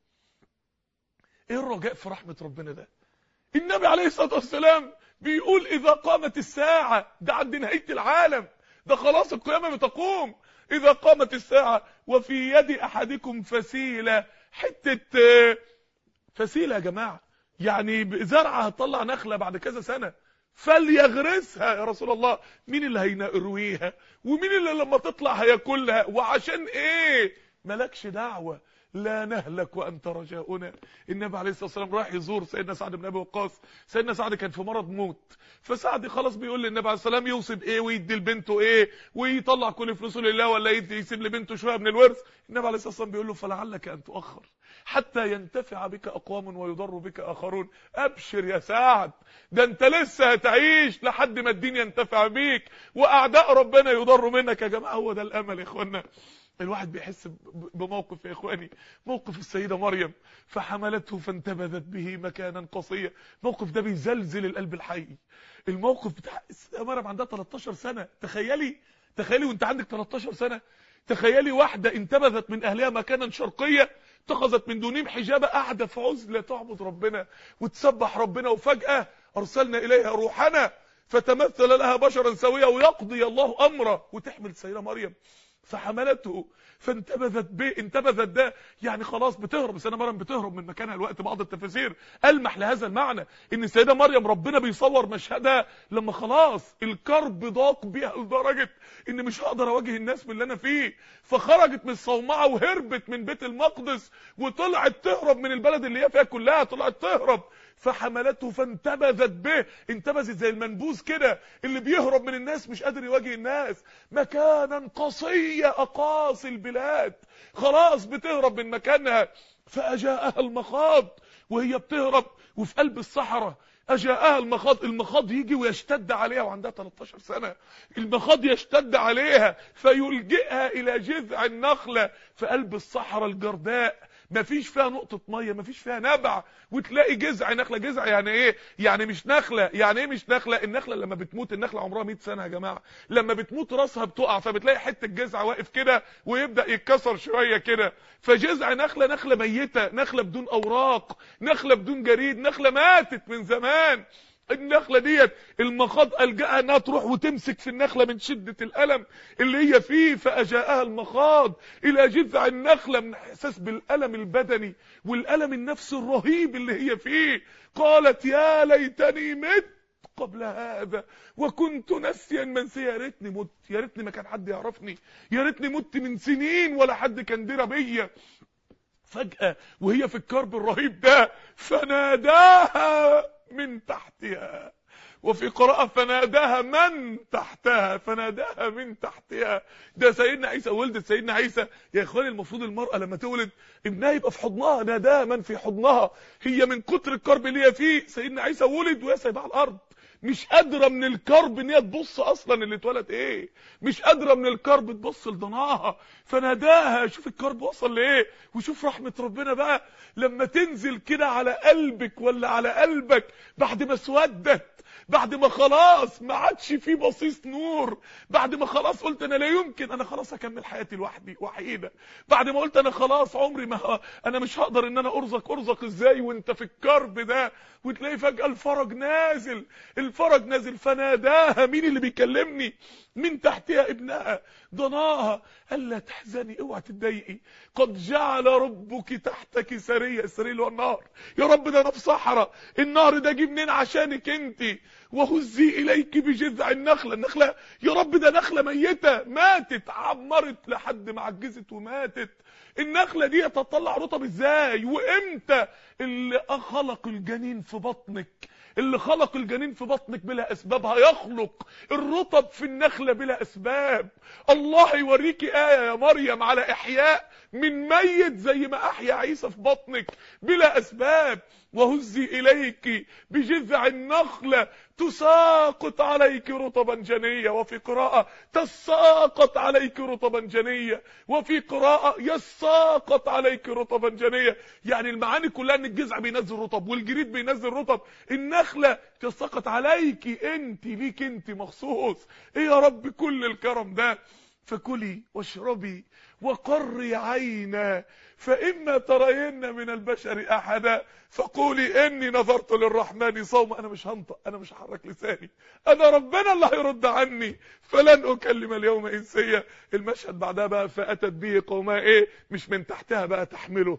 ايه الرجاء في رحمة ربنا ده؟ النبي عليه الصلاة والسلام بيقول اذا قامت الساعة، ده عند نهاية العالم، ده خلاص القيامة بتقوم. اذا قامت الساعة وفي يد احدكم فسيلة، حتة فسيلة يا جماعة، يعني زرعة هتطلع نخلة بعد كذا سنة، فليغرسها. يا رسول الله مين اللي هيرويها؟ ومين اللي لما تطلع هياكلها؟ وعشان ايه؟ ملكش دعوة. لا نهلك وانت رجاؤنا. النبي عليه الصلاه والسلام راح يزور سيدنا سعد بن ابي وقاص. سيدنا سعد كان في مرض موت، فسعد خلاص بيقول للنبي عليه الصلاه والسلام يوصي بايه ويدي لبنته ايه، ويطلع كل فلوسه لله ولا يسيب لبنته شويه من الورث. النبي عليه الصلاه والسلام بيقول له فلعلك ان تؤخر حتى ينتفع بك اقوام ويضر بك اخرون. ابشر يا سعد، ده انت لسه هتعيش لحد ما الدين ينتفع بيك واعداء ربنا يضروا منك. يا جماعه هو ده الامل يا اخوانا. الواحد بيحس بموقف يا اخواني، موقف السيدة مريم فحملته فانتبذت به مكانا قصيا. الموقف ده بيزلزل القلب الحي. الموقف بتاع السيدة مريم عندها 13 سنة. تخيلي وانت عندك 13 سنة، تخيلي واحدة انتبذت من اهلها مكانا شرقيا، اتخذت من دونهم حجابة، قاعدة في عزلة تعبد ربنا وتسبح ربنا، وفجأة ارسلنا اليها روحنا فتمثل لها بشرا سويا ويقضي الله امره، وتحمل السيدة مريم فحملته انتبذت ده يعني خلاص بتهرب. السيدة مريم بتهرب من مكانها. الوقت بعض التفاسير ألمح لهذا المعنى، ان السيدة مريم ربنا بيصور مشهدها لما خلاص الكرب ضاق بيها لدرجة ان مش هقدر اواجه الناس باللي انا فيه، فخرجت من الصومعة وهربت من بيت المقدس وطلعت تهرب من البلد اللي هي فيها كلها، طلعت تهرب فحملته فانتبذت به. انتبذت زي المنبوذ كده اللي بيهرب من الناس مش قادر يواجه الناس، مكانا قصيا اقاصي البلاد، خلاص بتهرب من مكانها. فاجاءها المخاض وهي بتهرب وفي قلب الصحراء أجاءها المخاض. المخاض يجي ويشتد عليها وعندها 13 سنة. المخاض يشتد عليها فيلجئها إلى جذع النخلة في قلب الصحراء الجرداء، مفيش فيها نقطة مية، مفيش فيها نبع، وتلاقي جذع نخلة. جذع يعني ايه؟ يعني مش نخلة. يعني ايه مش نخلة؟ النخلة لما بتموت، النخلة عمرها 100 سنة يا جماعة، لما بتموت راسها بتقع، فبتلاقي حتة جذع واقف كده ويبدأ يتكسر شوية كده. فجذع نخلة، نخلة ميتة، نخلة بدون اوراق، نخلة بدون جريد، نخلة ماتت من زمان. النخلة ديت المخاض ألجأها انها تروح وتمسك في النخلة من شدة الألم اللي هي فيه. فأجاءها المخاض إلى جذع النخلة من إحساس بالألم البدني والألم النفسي الرهيب اللي هي فيه. قالت يا ليتني مت قبل هذا وكنت نسيا منسيا. يا ريتني مت، يا ريتني ما كان حد يعرفني، يا ريتني مت من سنين ولا حد كان درى بيا. فجأة وهي في الكرب الرهيب ده فناداها من تحتها، وفي قراءة فناداها من تحتها، فناداها من تحتها. ده سيدنا عيسى، ولدت سيدنا عيسى. يا اخواني المفروض المرأة لما تولد ابنها يبقى في حضنها، ناداها من في حضنها. هي من كتر الكرب اللي هي فيه سيدنا عيسى ولد وهي سايباه على الارض، مش قادرة من الكرب ان هي تبص اصلا اللي اتولد ايه، مش قادرة من الكرب تبص لضناها. فناداها. شوف الكرب وصل لايه، وشوف رحمة ربنا بقى لما تنزل كده على قلبك ولا على قلبك بعد ما اسودت، بعد ما خلاص ما عادش فيه بصيص نور، بعد ما خلاص قلت انا لا يمكن، انا خلاص اكمل حياتي لوحدي وحيده، بعد ما قلت انا خلاص عمري ما انا مش هقدر ان انا ارزق ازاي وانت في الكرب ده. وتلاقي فجأة الفرج نازل، الفرج نازل. فناداها. مين اللي بيكلمني؟ من تحتها ابنها ضناها. الا تحزني، اوعى تتضايقي، قد جعل ربك تحتك سريا. السريا اللي هو النار. يا رب ده انا في صحراء، النار ده جه منين عشانك انت؟ وهزي اليك بجذع النخله. النخله يا رب ده نخله ميته، ماتت، عمرت لحد ما عجزت وماتت. النخله دي تطلع رطب ازاي وامتى؟ اللي خلق الجنين في بطنك، اللي خلق الجنين في بطنك بلا اسباب هيخلق الرطب في النخله بلا اسباب. الله يوريك ايه يا مريم على احياء من ميت زي ما احيا عيسى في بطنك بلا اسباب. وهزي اليك بجذع النخله تساقط عليك رطبا جنيا، وفي قراءة تساقط عليك رطبا جنيا، وفي قراءة يساقط عليك رطبا جنيا. يعني المعاني كلها ان الجذع بينزل رطب والجريد بينزل رطب، النخلة تساقط عليك انت، ليك انت مخصوص. ايه يا رب كل الكرم ده؟ فكلي واشربي وقري عينا فإما ترين من البشر أحدا فقولي إني نظرت للرحمن صوما. أنا مش هنطق، أنا مش هحرك لساني، أنا ربنا اللي هيرد عني فلن أكلم اليوم إنسيا. المشهد بعدها بقى فأتت به قومها. إيه مش من تحتها بقى،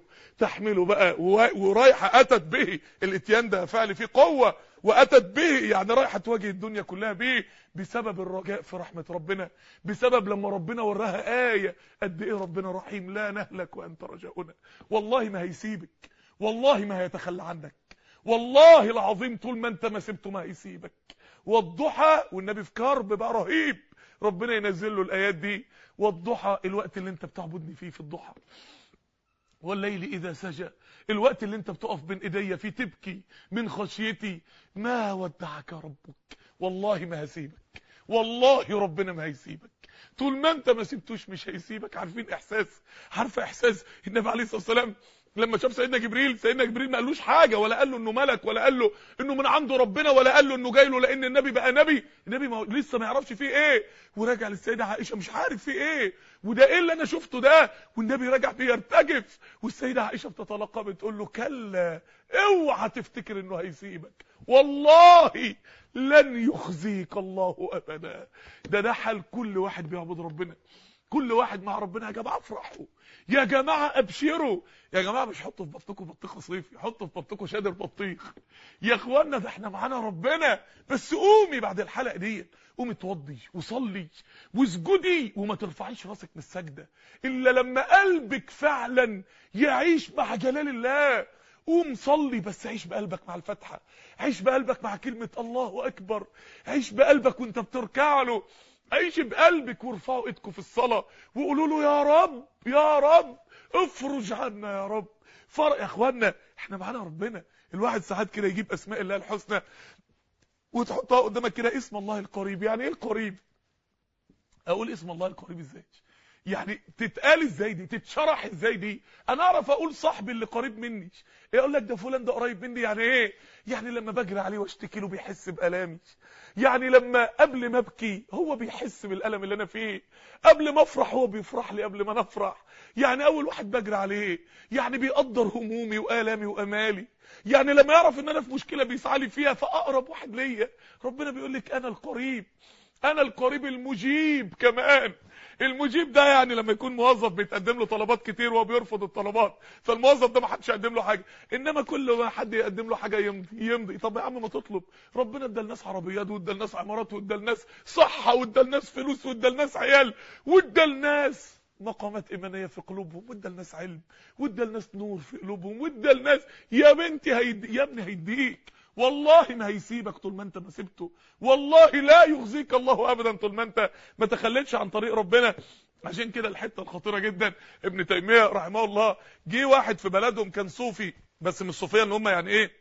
تحمله بقى ورايحة. أتت به الاتيان ده فعل فيه قوة، وأتت به يعني رايحة تواجه الدنيا كلها به بسبب الرجاء في رحمة ربنا، بسبب لما ربنا وراها آية قد إيه ربنا رحيم. لا نهلك وأنت رجاؤنا. والله ما هيسيبك، والله ما هيتخلى عنك، والله العظيم طول ما أنت ما سبته ما هيسيبك. والضحى، والنبي في كرب بقى رهيب ربنا ينزل له الآيات دي. والضحى الوقت اللي أنت بتعبدني فيه في الضحى. والليل إذا سجى الوقت اللي انت بتقف بين ايديا فيه تبكي من خشيتي. ما ودعك ربك، والله ما هسيبك، والله ربنا ما هيسيبك طول ما انت ما سبتوش مش هيسيبك. عارفين احساس، عارفه احساس النبي عليه الصلاه والسلام لما شاف سيدنا جبريل؟ سيدنا جبريل ما قالوش حاجه، ولا قال له انه ملك، ولا قال له انه من عنده ربنا، ولا قال له انه جاي له لان النبي بقى نبي. النبي لسه ما يعرفش فيه ايه، وراجع للسيده عائشه مش عارف فيه ايه، وده ايه اللي انا شفته ده؟ والنبي راجع بيرتجف، والسيده عائشه بتتلقى بتقول له كلا اوعى تفتكر انه هيسيبك، والله لن يخزيك الله ابدا. ده حال كل واحد بيعبد ربنا، كل واحد مع ربنا. يا جماعه افرحوا، يا جماعه ابشروا، يا جماعه مش حطوا في بطيخه بطيخه صيفي، حطوا في بطيخه شادر بطيخ. يا اخوانا ده احنا معانا ربنا. بس قومي بعد الحلقه دي، قومي اتوضي وصلي واسجدي، وما ترفعيش راسك من السجده الا لما قلبك فعلا يعيش مع جلال الله. قوم صلي، بس عيش بقلبك مع الفاتحه، عيش بقلبك مع كلمه الله اكبر، عيش بقلبك وانت بتركع له، عيش بقلبك وارفعوا ايدكم في الصلاه وقولوا له يا رب يا رب افرج عنا يا رب. يا اخوانا احنا معانا ربنا، الواحد ساعات كده يجيب اسماء الله الحسنى وتحطها قدامك كده، اسم الله القريب. يعني ايه القريب؟ اقول اسم الله القريب ازاي؟ يعني تتقال ازاي دي؟ تتشرح ازاي دي؟ انا اعرف اقول صاحبي اللي قريب مني، يقول لك ده فلان ده قريب مني. يعني ايه؟ يعني لما بجري عليه واشتكي له بيحس بألامي، يعني لما قبل ما ابكي هو بيحس بالألم اللي انا فيه، قبل ما افرح هو بيفرح لي قبل ما انا افرح، يعني اول واحد بجري عليه، يعني بيقدر همومي وآلامي وامالي، يعني لما يعرف ان انا في مشكلة بيسعى لي فيها، فاقرب واحد ليا. ربنا بيقول لك انا القريب، انا القريب المجيب كمان. المجيب ده يعني لما يكون موظف بيتقدم له طلبات كتير وهو بيرفض الطلبات، فالموظف ده ما حدش يقدم له حاجه، انما كل ما حد يقدم له حاجه يمضي. طب يا عم ما تطلب، ربنا ادى الناس عربيات وادى الناس عمارات وادى الناس صحه وادى الناس فلوس وادى الناس عيال وادى الناس مقامات ايمانيه في قلوبهم وادى الناس علم وادى الناس نور في قلوبهم وادى الناس. يا بنتي يا ابني هيديك، والله ما هيسيبك طول ما انت ما سبته، والله لا يخزيك الله ابدا طول ما انت ما تخليتش عن طريق ربنا. عشان كده الحته الخطيره جدا، ابن تيميه رحمه الله جه واحد في بلدهم كان صوفي، بس مش صوفيه ان هم يعني ايه،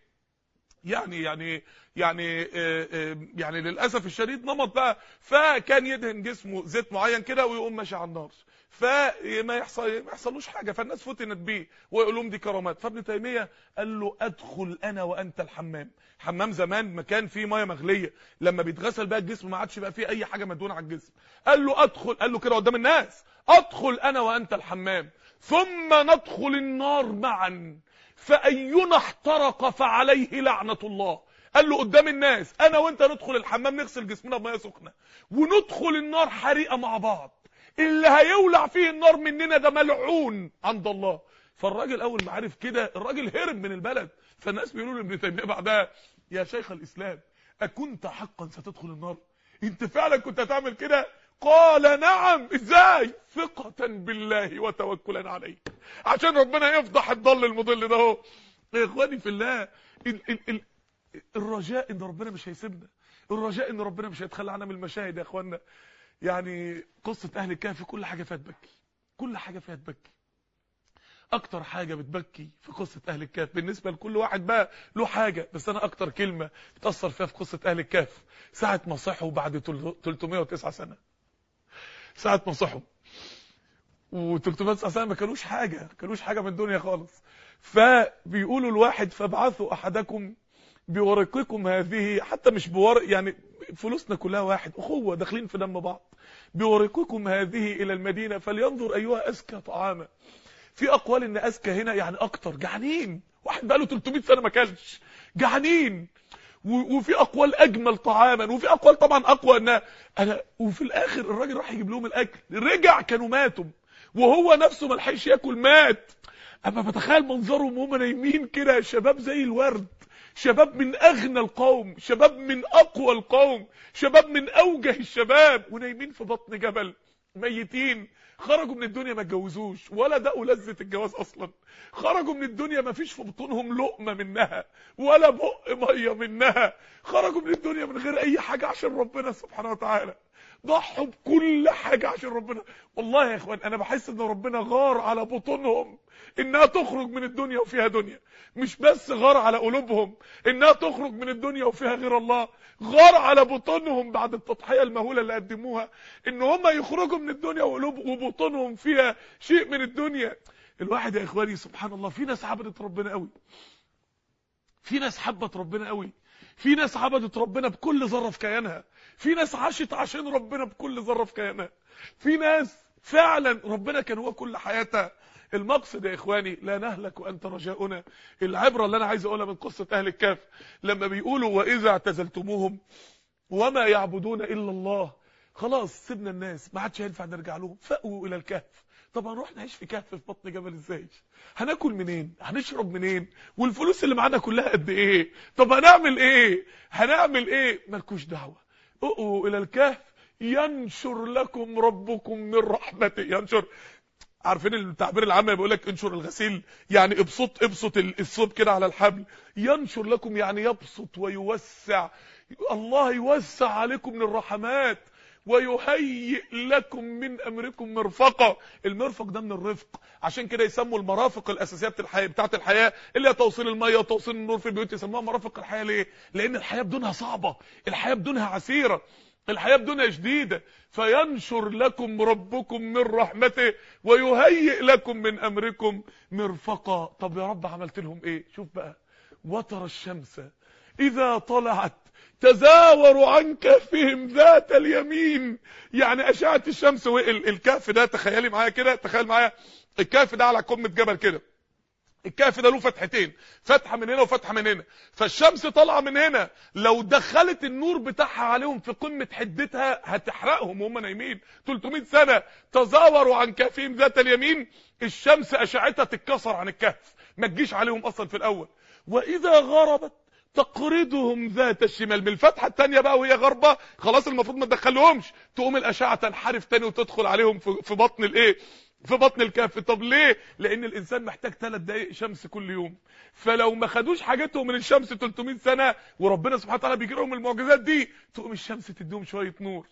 يعني للاسف الشديد نمط بقى، فكان يدهن جسمه زيت معين كده ويقوم ماشي على النار، فما يحصلوش حاجه، فالناس فتنت بيه ويقول لهم دي كرامات. فابن تيميه قال له ادخل انا وانت الحمام. حمام زمان مكان فيه ميه مغليه، لما بيتغسل بقى الجسم ما عادش بقى فيه اي حاجه مدهونه على الجسم. قال له ادخل، قال له كده قدام الناس، ادخل انا وانت الحمام ثم ندخل النار معا فاينا احترق فعليه لعنه الله. قال له قدام الناس انا وانت ندخل الحمام نغسل جسمنا بميه سخنه وندخل النار حريقه مع بعض، اللي هيولع فيه النار مننا ده ملعون عند الله. فالراجل اول ما عرف كده الراجل هرب من البلد. فالناس بيقولوا لابن تيميه بعدها يا شيخ الاسلام اكنت حقا ستدخل النار؟ انت فعلا كنت هتعمل كده؟ قال نعم. ازاي؟ ثقة بالله وتوكلا عليه، عشان ربنا يفضح الضل المضل ده. هو يا اخواني في الله، الرجاء ان ربنا مش هيسيبنا، الرجاء ان ربنا مش هيتخلى عنا من المشاهد يا اخوانا. يعني قصة اهل الكهف كل حاجة فيها تبكي، كل حاجة فيها تبكي. اكتر حاجة بتبكي في قصة اهل الكهف، بالنسبة لكل واحد بقى له حاجة، بس انا اكتر كلمة بتأثر فيها في قصة اهل الكهف ساعة ما صحوا بعد 309 سنة. ساعة ما صحوا و309 سنة ما كانوش حاجة من الدنيا خالص. فبيقولوا الواحد فابعثوا احدكم بورقكم هذه، حتى مش بورق يعني فلوسنا كلها واحد، اخوة داخلين في دم بعض، بورقكم هذه الى المدينة فلينظر ايها ازكى طعاما. في اقوال ان ازكى هنا يعني اكتر، جعانين، واحد بقاله 300 سنة ما كلش، جعانين. وفي اقوال اجمل طعاما، وفي اقوال طبعا اقوى ان وفي الاخر الراجل راح يجيب لهم الاكل، رجع كانوا ماتوا وهو نفسه ما لحقش ياكل، مات. اما بتخيل منظرهم وهم نايمين كده، شباب زي الورد، شباب من اغنى القوم، شباب من اقوى القوم، شباب من اوجه الشباب، ونايمين في بطن جبل ميتين. خرجوا من الدنيا ما اتجوزوش ولا دقوا لذة الجواز اصلا، خرجوا من الدنيا ما فيش في بطونهم لقمة منها ولا بق مية منها، خرجوا من الدنيا من غير اي حاجة عشان ربنا سبحانه وتعالى، ضحوا بكل حاجة عشان ربنا. والله يا اخوان انا بحس ان ربنا غار على بطونهم انها تخرج من الدنيا وفيها دنيا، مش بس غار على قلوبهم انها تخرج من الدنيا وفيها غير الله، غار على بطونهم بعد التضحية المهولة اللي قدموها ان هم يخرجوا من الدنيا وبطونهم فيها شيء من الدنيا. الواحد يا اخواني سبحان الله، في ناس عبدت ربنا قوي، في ناس حبت ربنا قوي، في ناس عبدت ربنا بكل ذره في كيانها، في ناس عاشت عشان ربنا بكل ذره في كيانها، في ناس فعلا ربنا كان هو كل حياتها. المقصد يا اخواني لا نهلك وانت رجاؤنا. العبره اللي انا عايز اقولها من قصه اهل الكهف لما بيقولوا واذا اعتزلتموهم وما يعبدون الا الله، خلاص سيبنا الناس ما عادش ينفع نرجع لهم، فأووا الى الكهف. طب هنروح نعيش في كهف في بطن جبل ازاي؟ هناكل منين؟ هنشرب منين؟ والفلوس اللي معانا كلها قد ايه؟ طب هنعمل ايه؟ مالكوش دعوه، أووا الى الكهف ينشر لكم ربكم من رحمته. ينشر، عارفين التعبير العام بيقول لك انشر الغسيل، يعني ابسط الصوب كده على الحبل. ينشر لكم يعني يبسط ويوسع، الله يوسع عليكم من الرحمات. ويهيئ لكم من امركم مرفقا. المرفق ده من الرفق، عشان كده يسموا المرافق الاساسيه بتاعت الحياه اللي هي توصيل الميه وتوصيل النور في البيوت، يسموها مرافق الحياه. ليه؟ لان الحياه بدونها صعبه، الحياه بدونها عسيره، الحياه بدونها شديده. فينشر لكم ربكم من رحمته ويهيئ لكم من امركم مرفقا. طب يا رب عملت لهم ايه؟ شوف بقى، وترى الشمس اذا طلعت تزاور عن كهفهم ذات اليمين. يعني اشعه الشمس والكهف ده، تخيلي معايا كده، تخيل معايا الكهف ده على قمه جبل كده، الكهف ده له فتحتين، فتحه من هنا وفتحه من هنا، فالشمس طالعه من هنا، لو دخلت النور بتاعها عليهم في قمه حدتها هتحرقهم وهم نايمين 300 سنه. تزاوروا عن كهفهم ذات اليمين، الشمس اشعتها تتكسر عن الكهف، ما تجيش عليهم اصلا في الاول. واذا غربت تقرضهم ذات الشمال، من الفتحه الثانيه بقى وهي غربه، خلاص المفروض ما تدخلهمش، تقوم الاشعه تنحرف تاني وتدخل عليهم في بطن الايه، في بطن الكهف. طب ليه؟ لان الانسان محتاج 3 دقائق شمس كل يوم، فلو ما خدوش حاجتهم من الشمس 300 سنه، وربنا سبحانه وتعالى بيجي لهم المعجزات دي، تقوم الشمس تديهم شويه نور.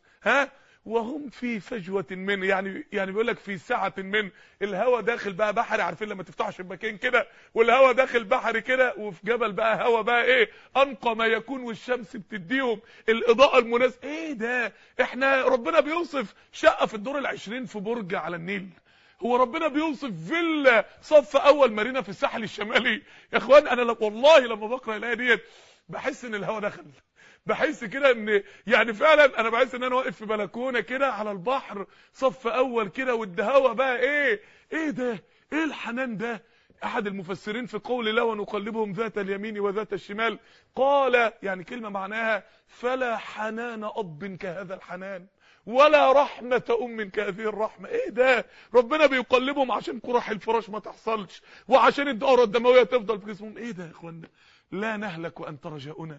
وهم في فجوه منه، يعني بيقول لك في سعه منه. الهواء داخل بقى بحري، عارفين لما تفتحوا شباكين كده والهواء داخل بحري كده، وفي جبل بقى هواء بقى ايه انقى ما يكون، والشمس بتديهم الاضاءه المناسبه. ايه ده؟ احنا ربنا بيوصف شقه في الدور ال20 في برج على النيل، هو ربنا بيوصف فيلا صف اول مارينا في الساحل الشمالي؟ يا اخوان انا والله لما بقرا الايه ديت بحس ان الهواء دخل، بحس كده ان يعني فعلا انا بحس ان انا واقف في بلكونه كده على البحر صف اول كده، والهواء بقى ايه ده؟ ايه الحنان ده؟ احد المفسرين في قول الله ونقلبهم ذات اليمين وذات الشمال قال، يعني كلمه معناها فلا حنان اب كهذا الحنان ولا رحمة كهذه الرحمة. ايه ده؟ ربنا بيقلبهم عشان قرح الفراش ما تحصلش، وعشان الدورة الدموية تفضل في جسمهم. ايه ده يا اخوانا؟ لا نهلك وانت رجاؤنا.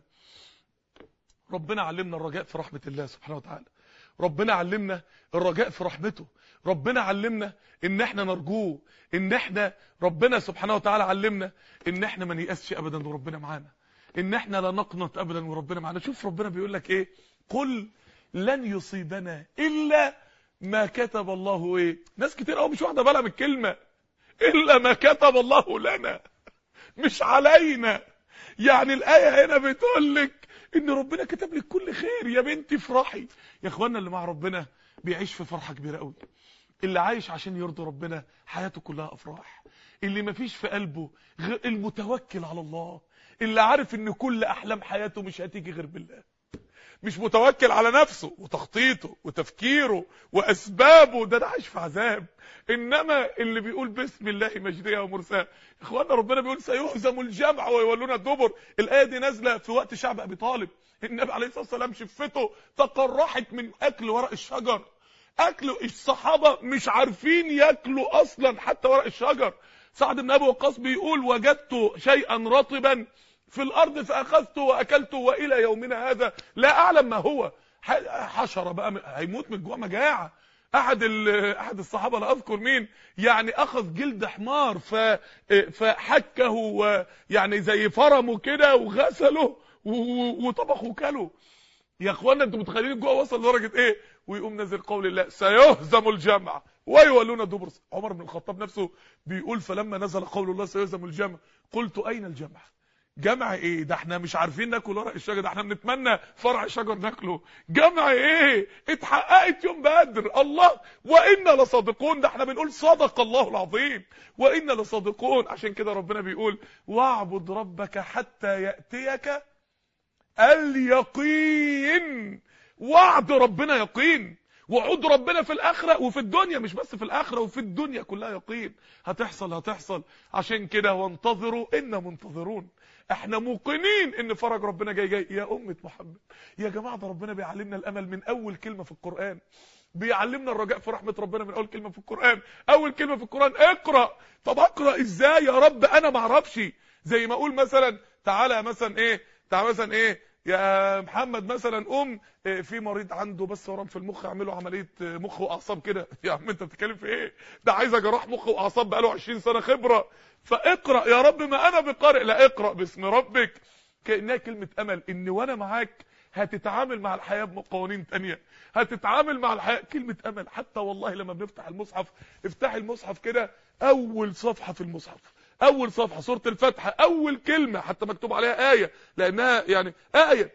ربنا علمنا الرجاء في رحمة الله سبحانه وتعالى، ربنا علمنا الرجاء في رحمته، ربنا علمنا ان احنا نرجوه، ان احنا ربنا سبحانه وتعالى علمنا ان احنا ما نيأسش ابدا وربنا معانا، ان احنا لا نقنط ابدا وربنا معانا. شوف ربنا بيقول لك ايه، قل لن يصيبنا الا ما كتب الله. ايه؟ ناس كتير قوي مش واخده بالها من الكلمه، الا ما كتب الله لنا، مش علينا. يعني الايه هنا بتقول لك ان ربنا كتب لك كل خير يا بنتي، افرحي. يا اخوانا اللي مع ربنا بيعيش في فرحه كبيره قوي، اللي عايش عشان يرضي ربنا حياته كلها افراح، اللي مفيش في قلبه غير المتوكل على الله، اللي عارف ان كل احلام حياته مش هتيجي غير بالله، مش متوكل على نفسه وتخطيطه وتفكيره واسبابه، ده عايش في عذاب. انما اللي بيقول بسم الله مجريها ومرساها، اخوانا ربنا بيقول سيهزم الجمع ويولون الدبر. الايه دي نازله في وقت شعب ابي طالب، النبي عليه الصلاه والسلام شفته تقرحت من اكل ورق الشجر، اكل الصحابه مش عارفين ياكلوا اصلا حتى ورق الشجر. سعد بن ابي وقاص بيقول وجدت شيئا رطبا في الارض فاخذته واكلته والى يومنا هذا لا اعلم ما هو. حشره بقى هيموت من الجوع مجاعه. احد الصحابه لا اذكر مين، يعني اخذ جلد حمار فحكه ويعني زي فرمه كده وغسله وطبخه وكله. يا اخوانا انتوا متخيلين الجوع وصل لدرجه ايه؟ ويقوم نزل قول الله سيهزم الجمع ويولون الدبر. عمر بن الخطاب نفسه بيقول فلما نزل قول الله سيهزم الجمع قلت اين الجمع؟ جمع ايه؟ ده احنا مش عارفين ناكل ورق الشجر، ده احنا بنتمنى فرع شجر ناكله. جمع ايه؟ اتحققت يوم بدر. الله وانا لصادقون، ده احنا بنقول صدق الله العظيم وانا لصادقون. عشان كده ربنا بيقول واعبد ربك حتى ياتيك اليقين. وعد ربنا يقين، وعود ربنا في الاخره وفي الدنيا، مش بس في الاخره، وفي الدنيا كلها يقين. هتحصل. عشان كده وانتظروا إنا منتظرون، احنا موقنين ان فرج ربنا جاي. يا امه محمد يا جماعه، ده ربنا بيعلمنا الامل من اول كلمه في القران، بيعلمنا الرجاء في رحمه ربنا من اول كلمه في القران. اول كلمه في القران اقرا. طب اقرا ازاي يا رب؟ انا ما اعرفش. زي ما اقول مثلا تعالى مثلا ايه يا محمد مثلا في مريض عنده بس ورم في المخ، اعمله عمليه مخ واعصاب كده. يا عم انت بتتكلم في ايه؟ ده عايز جراح مخ واعصاب بقاله 20 سنه خبره. فاقرا يا رب، ما انا بقارئ. لا، اقرا باسم ربك. كانها كلمه امل ان وانا معاك هتتعامل مع الحياة بقوانين تانية، هتتعامل مع الحياة كلمة امل. حتى والله لما بنفتح المصحف، افتح المصحف كده، اول صفحة في المصحف، اول صفحة سورة الفاتحة، اول كلمة حتى مكتوب عليها آية، لانها يعني آية،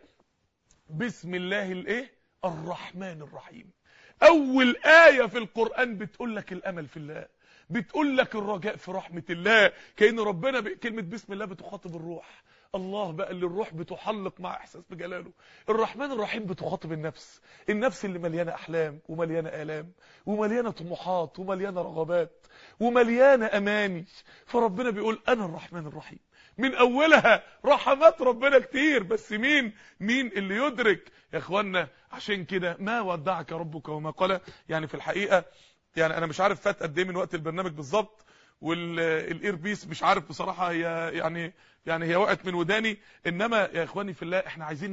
بسم الله الايه الرحمن الرحيم. اول آية في القرآن بتقول لك الامل في الله، بتقول لك الرجاء في رحمة الله. كأن ربنا كلمة بسم الله بتخاطب الروح، الله بقى اللي الروح بتحلق مع احساس بجلاله. الرحمن الرحيم بتخاطب النفس، النفس اللي مليانة احلام ومليانة الام ومليانة طموحات ومليانة رغبات ومليانة اماني. فربنا بيقول انا الرحمن الرحيم. من اولها رحمات ربنا كتير، بس مين اللي يدرك يا اخوانا؟ عشان كده ما ودعك ربك وما قلى. يعني في الحقيقة يعني انا مش عارف فات قد ايه من وقت البرنامج بالظبط، والاير بيس مش عارف بصراحة، هي يعني هي وقعت من وداني. انما يا اخواني في الله احنا عايزين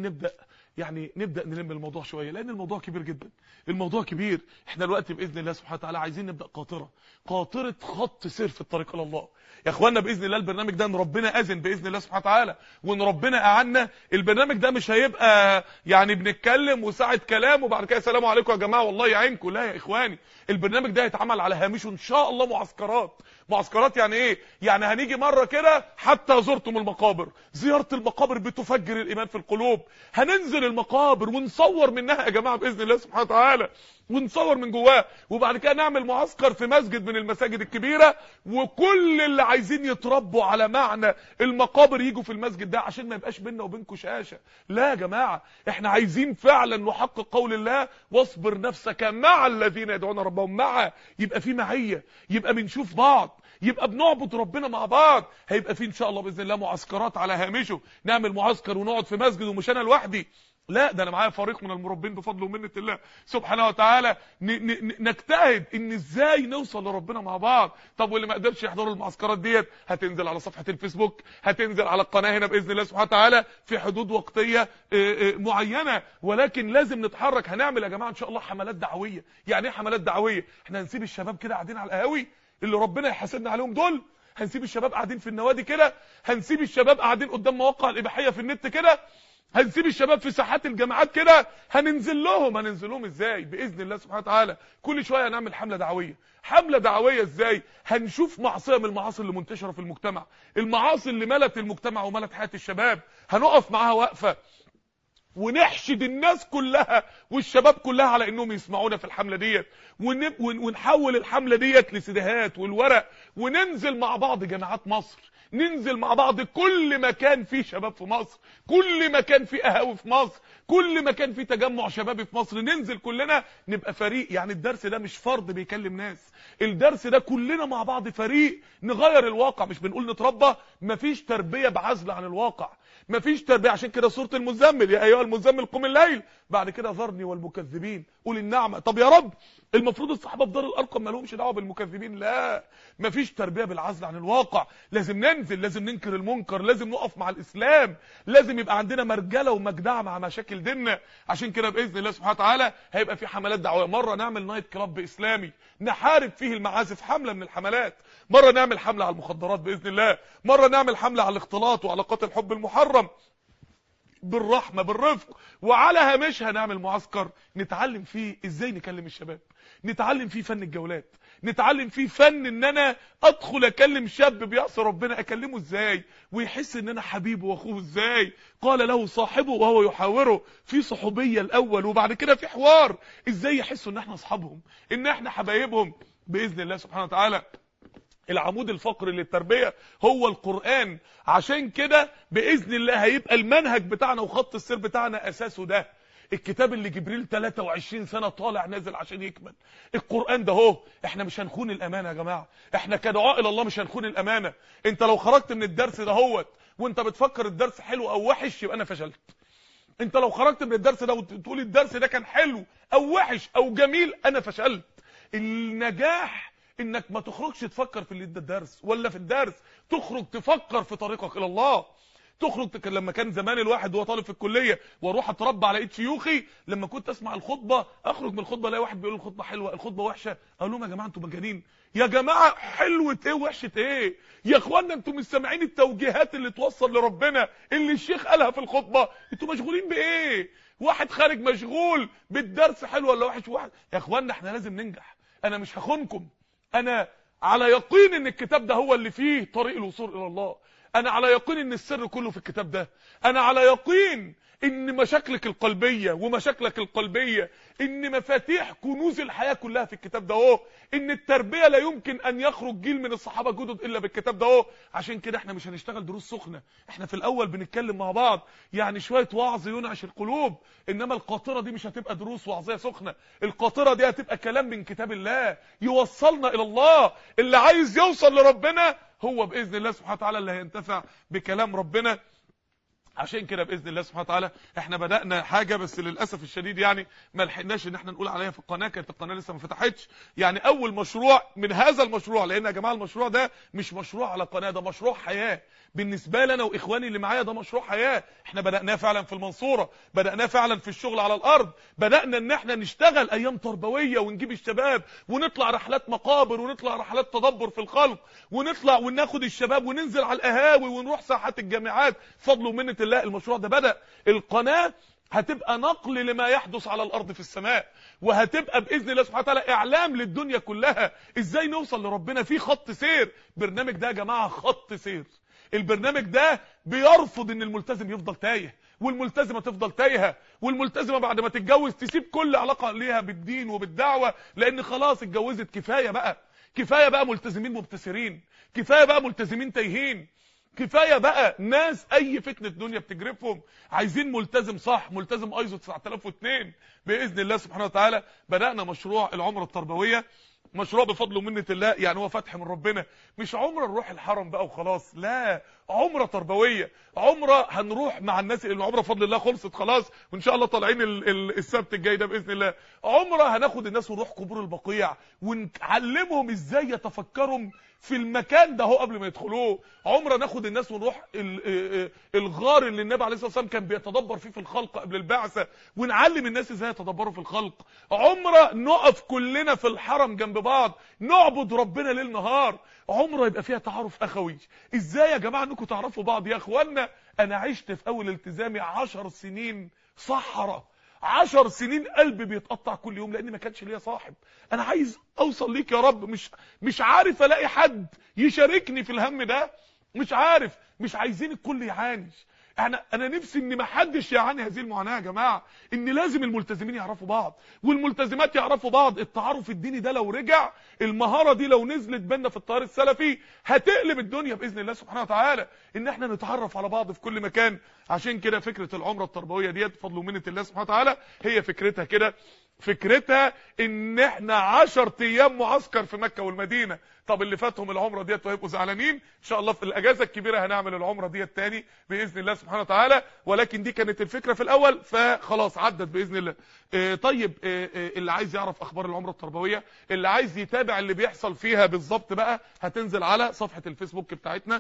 نبدأ نلم الموضوع شوية، لان الموضوع كبير جدا، الموضوع كبير. احنا دلوقتي باذن الله سبحانه وتعالى عايزين نبدأ قاطرة خط سير في الطريق الى الله يا اخوانا باذن الله. البرنامج ده ان ربنا اذن باذن الله سبحانه وتعالى، وان ربنا اعنا، البرنامج ده مش هيبقى يعني بنتكلم وساعه كلام وبعد كده السلام عليكم يا جماعه والله يعينكم. لا يا اخواني، البرنامج ده هيتعمل على هامشه ان شاء الله معسكرات. يعني ايه؟ يعني هنيجي مره كده حتى زرتم المقابر، زياره المقابر بتفجر الايمان في القلوب. هننزل المقابر ونصور منها يا جماعه باذن الله سبحانه وتعالى، ونصور من جواه، وبعد كده نعمل معسكر في مسجد من المساجد الكبيره، وكل اللي عايزين يتربوا على معنى المقابر يجوا في المسجد ده، عشان ما يبقاش بيننا وبينكم شاشه. لا يا جماعه، احنا عايزين فعلا نحقق قول الله واصبر نفسك مع الذين يدعون ربهم يبقى في معيه، يبقى بنشوف بعض، يبقى بنعبد ربنا مع بعض. هيبقى في ان شاء الله باذن الله معسكرات على هامشه، نعمل معسكر ونقعد في مسجد ومش انا لوحدي، لا ده انا معايا فريق من المربين بفضل ومنه الله سبحانه وتعالى. نجتهد ان ازاي نوصل لربنا مع بعض. طب واللي ما قدرش يحضروا المعسكرات ديت، هتنزل على صفحه الفيسبوك، هتنزل على القناه هنا باذن الله سبحانه وتعالى في حدود وقتيه معينه، ولكن لازم نتحرك. هنعمل يا جماعه ان شاء الله حملات دعويه. يعني ايه حملات دعويه؟ احنا هنسيب الشباب كده قاعدين على القهاوي اللي ربنا يحاسبنا عليهم دول، هنسيب الشباب قاعدين في النوادي كده، هنسيب الشباب قاعدين قدام مواقع الاباحيه في النت كده، هنسيب الشباب في ساحات الجامعات كده. هننزل لهم ازاي؟ باذن الله سبحانه وتعالى كل شويه هنعمل حمله دعويه. ازاي؟ هنشوف معصيه من المعاصي اللي منتشره في المجتمع، المعاصي اللي ملت المجتمع وملت حياه الشباب، هنقف معاها وقفه ونحشد الناس كلها والشباب كلها على انهم يسمعونا في الحمله ديت، ونحول الحمله ديت لسيديهات والورق، وننزل مع بعض جامعات مصر، ننزل مع بعض كل مكان فيه شباب في مصر، كل مكان فيه قهاوي في مصر، كل مكان فيه تجمع شبابي في مصر، ننزل كلنا نبقى فريق. يعني الدرس ده مش فرد بيكلم ناس، الدرس ده كلنا مع بعض فريق نغير الواقع. مش بنقول نتربى، مفيش تربيه بعزل عن الواقع، مفيش تربيه. عشان كده سوره المزمل، يا ايها المزمل قم الليل، بعد كده ذرني والمكذبين اولي النعمه. طب يا رب المفروض الصحابه في دار الارقم ما لهمش دعوه بالمكذبين؟ لا، مفيش تربيه بالعزل عن الواقع. لازم ننزل، لازم ننكر المنكر، لازم نقف مع الاسلام، لازم يبقى عندنا مرجله ومجدعه مع مشاكل ديننا. عشان كده باذن الله سبحانه وتعالى هيبقى في حملات دعويه. مره نعمل نايت كلاب اسلامي نحارب فيه المعازف، حمله من الحملات. مره نعمل حمله على المخدرات باذن الله، مره نعمل حمله على الاختلاط وعلاقات الحب المحرم بالرحمه بالرفق. وعلى هامشها نعمل معسكر نتعلم فيه ازاي نكلم الشباب، نتعلم فيه فن الجولات، نتعلم فيه فن ان انا ادخل اكلم شاب بيعصي ربنا، اكلمه ازاي ويحس ان انا حبيبه واخوه ازاي. قال له صاحبه وهو يحاوره، في صحوبيه الاول وبعد كده في حوار، ازاي يحسوا ان احنا اصحابهم، ان احنا حبايبهم باذن الله سبحانه وتعالى. العمود الفقري للتربية هو القرآن. عشان كده بإذن الله هيبقى المنهج بتاعنا وخط السير بتاعنا أساسه ده الكتاب اللي جبريل 23 سنة طالع نازل عشان يكمل. القرآن ده هو. احنا مش هنخون الأمانة يا جماعة، احنا كدعاء إلى الله مش هنخون الأمانة. انت لو خرجت من الدرس ده هوت وانت بتفكر الدرس حلو أو وحش يبقى أنا فشلت. انت لو خرجت من الدرس ده وتقول الدرس ده كان حلو أو وحش أو جميل أنا فشلت. النجاح انك ما تخرجش تفكر في اللي ادى الدرس ولا في الدرس، تخرج تفكر في طريقك الى الله. تخرج لما كان زمان الواحد وهو طالب في الكليه واروح اتربى على ايد شيوخي، لما كنت اسمع الخطبه اخرج من الخطبه الاقي واحد بيقول الخطبه حلوه الخطبه وحشه، اقول لهم يا جماعه انتوا مجانين، يا جماعه حلوه ايه وحشه ايه يا اخوانا؟ انتوا مش سامعين التوجيهات اللي توصل لربنا اللي الشيخ قالها في الخطبه؟ انتوا مشغولين بايه؟ واحد خارج مشغول بالدرس حلو ولا وحش. واحد يا اخوانا احنا لازم ننجح. انا مش هخونكم، انا على يقين ان الكتاب ده هو اللي فيه طريق الوصول الى الله. انا على يقين ان السر كله في الكتاب ده. انا على يقين ان مشاكلك القلبيه ومشاكلك القلبيه، ان مفاتيح كنوز الحياه كلها في الكتاب ده اهو، ان التربيه لا يمكن ان يخرج جيل من الصحابه جدد الا بالكتاب ده اهو. عشان كده احنا مش هنشتغل دروس سخنه، احنا في الاول بنتكلم مع بعض يعني شويه وعظ ينعش القلوب، انما القاطره دي مش هتبقى دروس وعظيه سخنه، القاطره دي هتبقى كلام من كتاب الله يوصلنا الى الله. اللي عايز يوصل لربنا هو باذن الله سبحانه وتعالى اللي هينتفع بكلام ربنا. عشان كده باذن الله سبحانه وتعالى احنا بدانا حاجه، بس للاسف الشديد يعني ما لحقناش ان احنا نقول عليها في القناه، كانت القناه لسه ما فتحتش. يعني اول مشروع من هذا المشروع، لان يا جماعه المشروع ده مش مشروع على قناه، ده مشروع حياه بالنسبه لنا واخواني اللي معايا، ده مشروع حياه. احنا بداناه فعلا في المنصوره، بداناه فعلا في الشغل على الارض، بدانا ان احنا نشتغل ايام تربويه ونجيب الشباب ونطلع رحلات مقابر ونطلع رحلات تدبر في الخلق، ونطلع وناخد الشباب وننزل على القهاوي ونروح ساحات الجامعات. فضل ومنه الله المشروع ده بدأ. القناة هتبقى نقل لما يحدث على الارض في السماء، وهتبقى باذن الله سبحانه وتعالى اعلام للدنيا كلها ازاي نوصل لربنا في خط سير. برنامج ده يا جماعه خط سير. البرنامج ده بيرفض ان الملتزم يفضل تايه والملتزمه تفضل تايهه، والملتزمه بعد ما تتجوز تسيب كل علاقه ليها بالدين وبالدعوه، لان خلاص اتجوزت. كفايه بقى، كفايه بقى ملتزمين مبتسرين، كفايه بقى ملتزمين تايهين، كفايه بقى ناس اي فتنه الدنيا بتجرفهم. عايزين ملتزم صح، ملتزم ايزو 9002 باذن الله سبحانه وتعالى. بدانا مشروع العمره التربويه، مشروع بفضل ومنه الله، يعني هو فتح من ربنا. مش عمره نروح الحرم بقى وخلاص، لا، عمره تربويه، عمره هنروح مع الناس. العمره بفضل الله خلصت خلاص، وان شاء الله طالعين السبت الجاي ده باذن الله. عمره هناخد الناس ونروح قبور البقيع ونعلمهم ازاي يتفكروا في المكان ده هو قبل ما يدخلوه. عمره ناخد الناس ونروح الغار اللي النبي عليه الصلاه والسلام كان بيتدبر فيه في الخلق قبل البعثه، ونعلم الناس ازاي يتدبروا في الخلق. عمره نقف كلنا في الحرم جنب بعض نعبد ربنا ليل نهار. عمره يبقى فيها تعارف اخوي. ازاي يا جماعه انكم تعرفوا بعض يا اخوانا؟ انا عشت في اول التزامي 10 سنين صحراء، 10 سنين قلبي بيتقطع كل يوم لان ما كانش ليا صاحب. انا عايز اوصل ليك يا رب، مش عارف الاقي حد يشاركني في الهم ده، مش عارف، مش عايزين الكل يعاني. انا نفسي ان ما حدش يعاني هذه المعاناه يا جماعه، ان لازم الملتزمين يعرفوا بعض والملتزمات يعرفوا بعض. التعارف الديني ده لو رجع، المهاره دي لو نزلت بينا في التيار السلفي هتقلب الدنيا باذن الله سبحانه وتعالى، ان احنا نتعرف على بعض في كل مكان. عشان كده فكره العمره التربويه ديت بفضل ومنه الله سبحانه وتعالى هي فكرتها كده، فكرتها ان احنا 10 ايام معسكر في مكه والمدينه. طب اللي فاتهم العمره ديت وهيبقوا زعلانين، ان شاء الله في الاجازه الكبيره هنعمل العمره ديت تاني باذن الله سبحانه وتعالى، ولكن دي كانت الفكره في الاول فخلاص عدت باذن الله. طيب اللي عايز يعرف اخبار العمره التربويه، اللي عايز يتابع اللي بيحصل فيها بالظبط بقى، هتنزل على صفحه الفيسبوك بتاعتنا.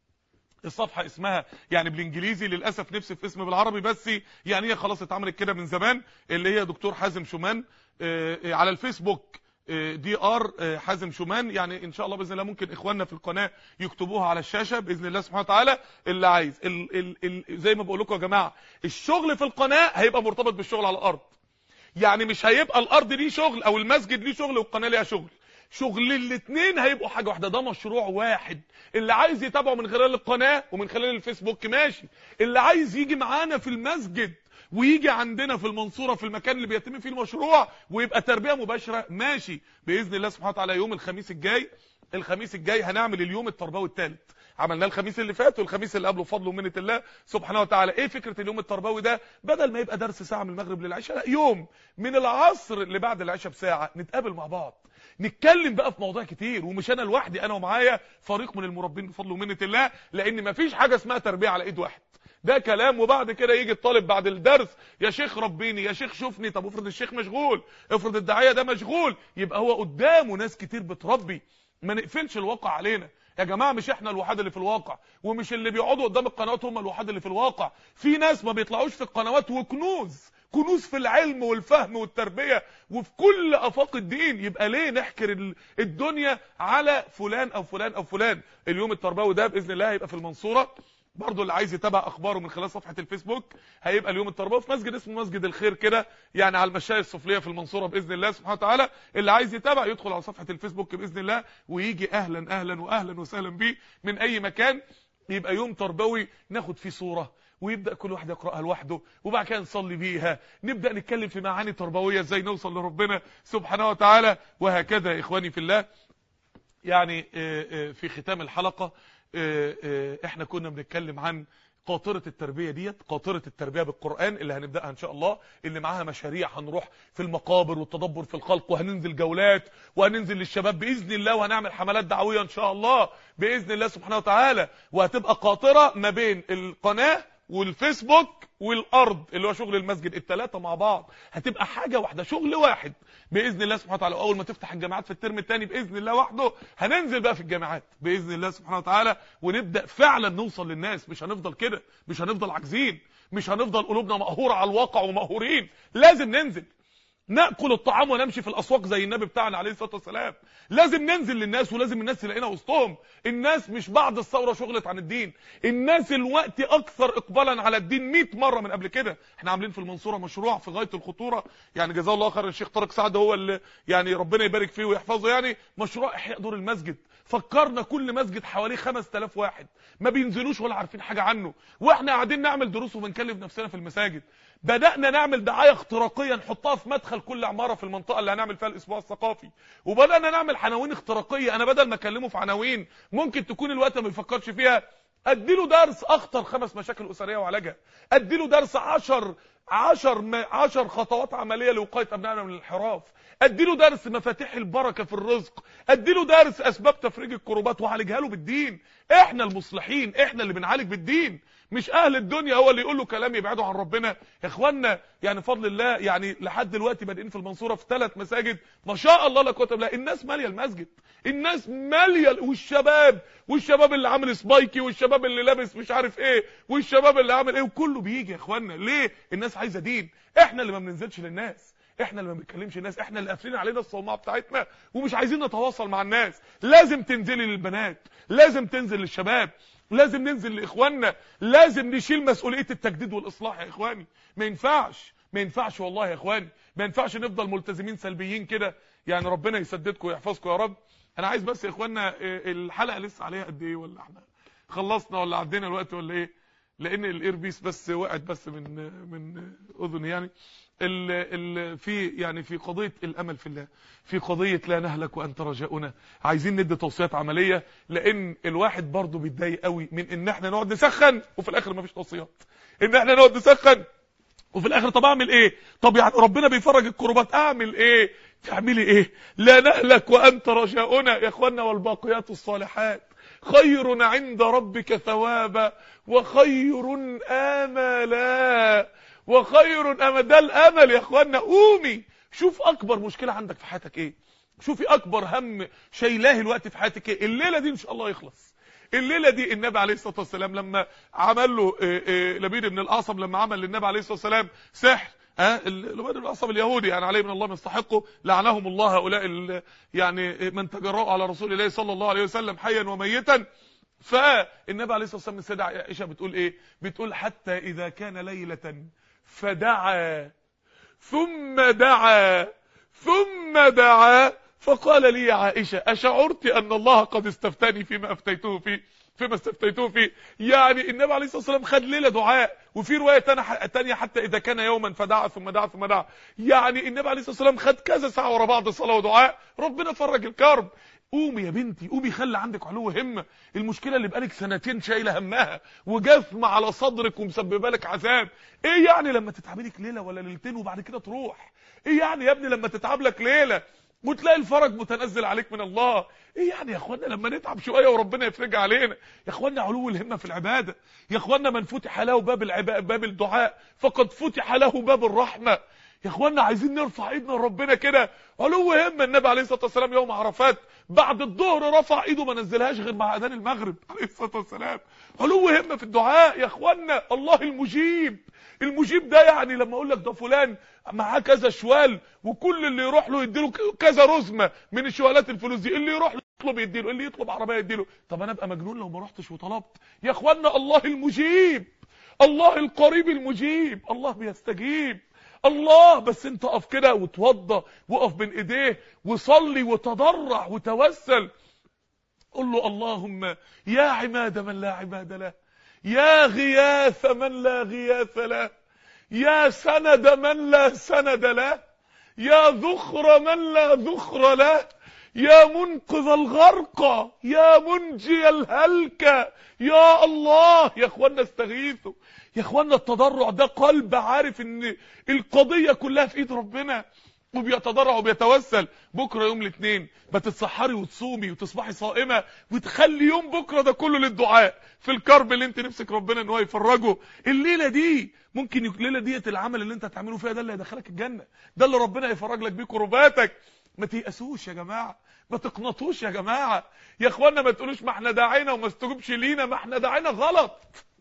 الصفحه اسمها يعني بالانجليزي، للاسف نفسي في اسم بالعربي بس يعني هي خلاص اتعملت كده من زمان، اللي هي دكتور حازم شومان على الفيسبوك. دي ار حازم شومان. يعني ان شاء الله باذن الله ممكن اخواننا في القناه يكتبوها على الشاشه باذن الله سبحانه وتعالى. اللي عايز زي ما بقول لكم يا جماعه، الشغل في القناه هيبقى مرتبط بالشغل على الارض. يعني مش هيبقى الارض ليه شغل او المسجد ليه شغل والقناه ليها شغل الاثنين هيبقوا حاجه واحده. ده مشروع واحد. اللي عايز يتابعه من خلال القناه ومن خلال الفيسبوك ماشي، اللي عايز يجي معانا في المسجد ويجي عندنا في المنصوره في المكان اللي بيتم فيه المشروع ويبقى تربيه مباشره ماشي باذن الله سبحانه وتعالى. يوم الخميس الجاي هنعمل اليوم التربوي الثالث. عملناه الخميس اللي فات والخميس اللي قبله بفضل ومنه الله سبحانه وتعالى. ايه فكره اليوم التربوي ده؟ بدل ما يبقى درس ساعه من المغرب للعشاء، لا، يوم من العصر اللي بعد العشاء بساعه نتقابل مع بعض نتكلم بقى في مواضيع كتير، ومش انا لوحدي، انا ومعايا فريق من المربين بفضل ومنه الله، لان مفيش حاجه اسمها تربيه على ايد واحد. ده كلام. وبعد كده يجي الطالب بعد الدرس، يا شيخ ربيني، يا شيخ شوفني. طب افرض الشيخ مشغول، افرض الداعيه ده مشغول، يبقى هو قدامه ناس كتير بتربي. ما نقفلش الواقع علينا يا جماعه، مش احنا الوحيد اللي في الواقع، ومش اللي بيقعدوا قدام القنوات هم الوحيد اللي في الواقع. في ناس ما بيطلعوش في القنوات وكنوز كنوز في العلم والفهم والتربية وفي كل افاق الدين. يبقى ليه نحكر الدنيا على فلان او فلان او فلان؟ اليوم التربوي ده باذن الله هيبقى في المنصورة، برضو اللي عايز يتابع اخباره من خلال صفحة الفيسبوك هيبقى اليوم التربوي في مسجد اسمه مسجد الخير كده، يعني على المشاية السفلية في المنصورة باذن الله سبحانه وتعالى. اللي عايز يتابع يدخل على صفحة الفيسبوك باذن الله ويجي اهلا اهلا واهلا وسهلا بيه من اي مكان. يبقى يوم تربوي ناخد فيه صورة ويبدأ كل واحد يقرأها لوحده وبعد كده نصلي بيها، نبدأ نتكلم في معاني تربوية ازاي نوصل لربنا سبحانه وتعالى، وهكذا يا اخواني في الله. يعني في ختام الحلقة احنا كنا بنتكلم عن قاطرة التربية ديت، قاطرة التربية بالقرآن اللي هنبدأها ان شاء الله، اللي معاها مشاريع هنروح في المقابر والتدبر في الخلق، وهننزل جولات وهننزل للشباب بإذن الله، وهنعمل حملات دعوية ان شاء الله بإذن الله سبحانه وتعالى. وهتبقى قاطرة ما بين القناة والفيسبوك والارض اللي هو شغل المسجد، الثلاثه مع بعض هتبقى حاجه واحده، شغل واحد باذن الله سبحانه وتعالى. اول ما تفتح الجامعات في الترم الثاني باذن الله وحده هننزل بقى في الجامعات باذن الله سبحانه وتعالى، ونبدا فعلا نوصل للناس. مش هنفضل كده، مش هنفضل عاجزين، مش هنفضل قلوبنا مقهوره على الواقع ومقهورين. لازم ننزل ناكل الطعام ونمشي في الاسواق زي النبي بتاعنا عليه الصلاه والسلام. لازم ننزل للناس ولازم الناس تلاقينا وسطهم. الناس مش بعد الثوره شغلت عن الدين، الناس الوقت اكثر اقبالا على الدين 100 مره من قبل كده. احنا عاملين في المنصوره مشروع في غايه الخطوره، يعني جزاه الله خير الشيخ طارق سعد هو اللي يعني ربنا يبارك فيه ويحفظه، يعني مشروع احياء دور المسجد. فكرنا كل مسجد حوالي 5000 واحد ما بينزلوش ولا عارفين حاجه عنه، واحنا قاعدين نعمل دروس وبنكلف نفسنا في المساجد. بدأنا نعمل دعاية اختراقية نحطها في مدخل كل عمارة في المنطقة اللي هنعمل فيها الاسبوع الثقافي، وبدأنا نعمل عناوين اختراقية. انا بدل ما اكلمه في عناوين ممكن تكون الوقت ما بيفكرش فيها، اديله درس اخطر 5 مشاكل اسرية وعلاجها، اديله درس 10 خطوات عملية لوقاية ابنائنا من الانحراف، اديله درس مفاتيح البركة في الرزق، اديله درس اسباب تفريج الكروبات وعالجها له بالدين. احنا المصلحين، احنا اللي بنعالج بالدين، مش اهل الدنيا هو اللي يقول له كلام يبعده عن ربنا. يا اخوانا يعني فضل الله، يعني لحد دلوقتي بادئين في المنصوره في 3 مساجد ما شاء الله لا قوه الا بالله. الناس ماليه المسجد، الناس ماليه، والشباب اللي عامل سبايكي، والشباب اللي لابس مش عارف ايه، والشباب اللي عامل ايه، وكله بيجي. يا اخوانا ليه؟ الناس عايزه دين. احنا اللي ما بننزلش للناس، احنا اللي ما بنتكلمش الناس، احنا اللي قافلين علينا الصومعه بتاعتنا ومش عايزين نتواصل مع الناس. لازم تنزلي للبنات، لازم تنزل للشباب، لازم ننزل لاخواننا، لازم نشيل مسؤوليه التجديد والاصلاح يا اخواني. ما ينفعش والله يا اخواني، ما ينفعش نفضل ملتزمين سلبيين كده. يعني ربنا يسددكم ويحفظكم يا رب. انا عايز بس يا اخواننا، الحلقه لسه عليها قد ايه، ولا احنا خلصنا ولا عدينا الوقت ولا ايه؟ لان الايربيس بس وقعت بس من اذني. يعني في قضيه الامل في الله، في قضيه لا نهلك وانت رجاؤنا، عايزين ندي توصيات عمليه، لان الواحد برضه بيتضايق قوي من ان احنا نقعد نسخن وفي الاخر مفيش توصيات، ان احنا نقعد نسخن وفي الاخر طب اعمل ايه؟ طب يعني ربنا بيفرج الكربات، اعمل ايه؟ تعملي ايه؟ لا نهلك وانت رجاؤنا يا اخوانا، والباقيات الصالحات خير عند ربك ثوابا وخير املا وخير امل. ده الامل يا اخوانا. قومي شوف اكبر مشكله عندك في حياتك ايه، شوفي اكبر هم شايلاه الوقت في حياتك ايه. الليله دي ان شاء الله يخلص. الليله دي النبي عليه الصلاه والسلام لما عمل له لبيد بن الاعصم، لما عمل للنبي عليه الصلاه والسلام سحر، لبيد بن الاعصم اليهودي يعني عليه من الله ما يستحقه، لعنهم الله هؤلاء يعني من تجرؤوا على رسول الله صلى الله عليه وسلم حيا وميتا. فالنبي عليه الصلاه والسلام السيده عائشه بتقول ايه؟ بتقول حتى اذا كان ليله فدعا ثم دعا فقال لي يا عائشة أشعرت أن الله قد استفتاني فيما استفتيته فيه. يعني النبي عليه الصلاة والسلام خد ليلة دعاء، وفي رواية تانية حتى إذا كان يوما فدعا ثم دعا. يعني النبي عليه الصلاة والسلام خد كذا ساعة ورا بعض صلاة ودعاء، ربنا فرج الكرب. قومي يا بنتي، قومي خلي عندك علو همة. المشكلة اللي بقالك 2 سنين شايلة همها وجاثمة على صدرك ومسببه لك عذاب، ايه يعني لما تتعب لك ليلة ولا ليلتين وبعد كده تروح؟ ايه يعني يا ابني لما تتعب لك ليلة وتلاقي الفرج متنزل عليك من الله؟ ايه يعني يا اخوانا لما نتعب شوية وربنا يفرج علينا؟ يا اخوانا علو الهمة في العبادة. يا اخوانا من فتح له باب الدعاء فقد فتح له باب الرحمة. يا اخوانا عايزين نرفع ايدنا لربنا كده علو همه. النبي عليه الصلاه والسلام يوم عرفات بعد الظهر رفع ايده ما نزلهاش غير مع اذان المغرب عليه الصلاه والسلام. علو همه في الدعاء يا اخوانا. الله المجيب. المجيب ده يعني لما اقول لك ده فلان معاه كذا شوال وكل اللي يروح له يديله كذا رزمه من الشوالات الفلوس دي، اللي يروح له يطلب يديله، اللي يطلب عربيه يديله. طب انا ابقى مجنون لو ما رحتش وطلبت؟ يا اخوانا الله المجيب، الله القريب المجيب، الله بيستجيب. الله بس انت اقف كده وتوضى وقف بين ايديه وصلي وتضرع وتوسل. قل له اللهم يا عماد من لا عماد له، يا غياث من لا غياث له، يا سند من لا سند له، يا ذخر من لا ذخر له، يا منقذ الغرق، يا منجي الهلك، يا الله. يا اخوانا استغيثوا يا اخوانا. التضرع ده قلب عارف ان القضية كلها في ايد ربنا وبيتضرع وبيتوسل. بكرة يوم الاثنين بتتسحري وتصومي وتصبحي صائمة وتخلي يوم بكرة ده كله للدعاء في الكرب اللي انت نفسك ربنا ان هو يفرجه. الليلة دي ممكن الليلة ديت العمل اللي انت هتعمله فيها ده اللي هيدخلك الجنة، ده اللي ربنا يفرج لك بيه كرباتك. ما تيأسوش يا جماعة، ما تقنطوش يا جماعة. يا اخوانا ما تقولوش ما احنا داعينا وما استجبش لينا، ما احنا داعينا غلط،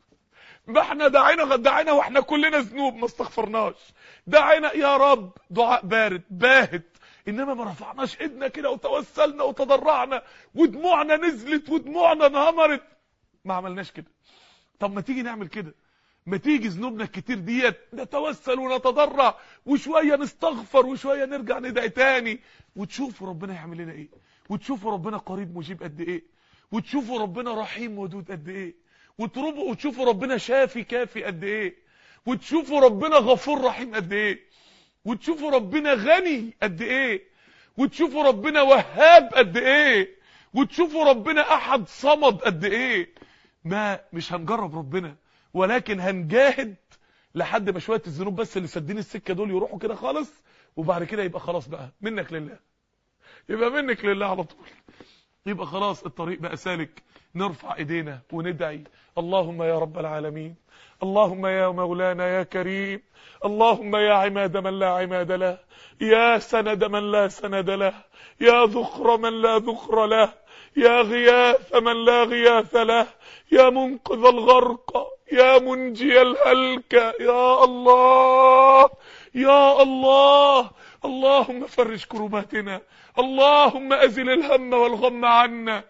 ما احنا داعينا واحنا كلنا ذنوب ما استغفرناش. داعينا يا رب دعاء بارد باهت، انما ما رفعناش ايدنا كده وتوسلنا وتضرعنا ودموعنا نزلت ودموعنا انهمرت، ما عملناش كده. طب ما تيجي نعمل كده، ما تيجي ذنوبنا الكتير ديت نتوسل ونتضرع وشويه نستغفر وشويه نرجع ندعي تاني، وتشوفوا ربنا يعمل لنا ايه، وتشوفوا ربنا قريب مجيب قد ايه، وتشوفوا ربنا رحيم ودود قد ايه، وتشوفوا ربنا شافي كافي قد ايه، وتشوفوا ربنا غفور رحيم قد ايه، وتشوفوا ربنا غني قد ايه، وتشوفوا ربنا وهاب قد ايه، وتشوفوا ربنا احد صمد قد ايه. ما مش هنجرب ربنا ولكن هنجاهد لحد ما شويه الذنوب بس اللي سدين السكه دول يروحوا كده خالص، وبعد كده يبقى خلاص بقى منك لله، يبقى منك لله على طول، يبقى خلاص الطريق بقى سالك. نرفع ايدينا وندعي اللهم يا رب العالمين، اللهم يا مولانا يا كريم، اللهم يا عماد من لا عماد له، يا سند من لا سند له، يا ذخر من لا ذخر له، يا غياث من لا غياث له، يا منقذ الغرق، يا منجي الهلك، يا الله يا الله. اللهم فرج كرباتنا، اللهم أزل الهم والغم عنا،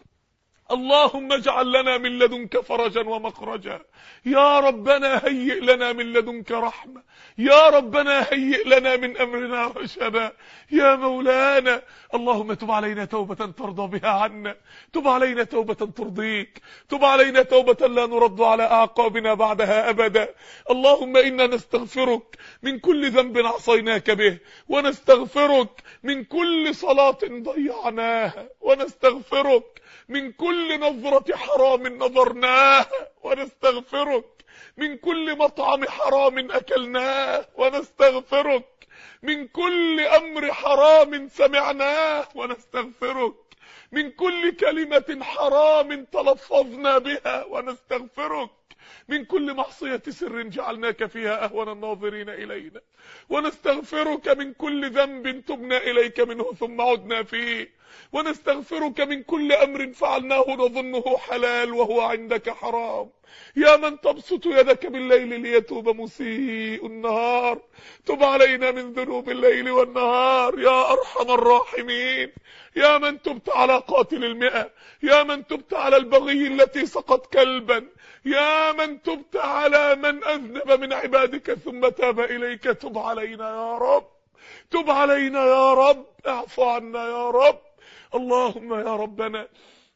اللهم اجعل لنا من لدنك فرجا ومخرجا. يا ربنا هيئ لنا من لدنك رحمة، يا ربنا هيئ لنا من أمرنا رشدا. يا مولانا اللهم تب علينا توبة ترضى بها عنا، تب علينا توبة ترضيك، تب علينا توبة لا نرد على أعقابنا بعدها أبدا. اللهم إنا نستغفرك من كل ذنب عصيناك به، ونستغفرك من كل صلاة ضيعناها، ونستغفرك من كل نظرة حرام نظرناها، ونستغفرك من كل مطعم حرام أكلناه، ونستغفرك من كل أمر حرام سمعناه، ونستغفرك من كل كلمة حرام تلفظنا بها، ونستغفرك من كل معصية سر جعلناك فيها أهون الناظرين إلينا، ونستغفرك من كل ذنب تبنا إليك منه ثم عدنا فيه، ونستغفرك من كل أمر فعلناه نظنه حلال وهو عندك حرام. يا من تبسط يدك بالليل ليتوب مسيء النهار، تب علينا من ذنوب الليل والنهار يا أرحم الراحمين. يا من تبت على قاتل 100، يا من تبت على البغي التي سقط كلبا، يا من تبت على من أذنب من عبادك ثم تاب إليك، تب علينا يا رب، تب علينا يا رب، اعف عنا يا رب. اللهم يا ربنا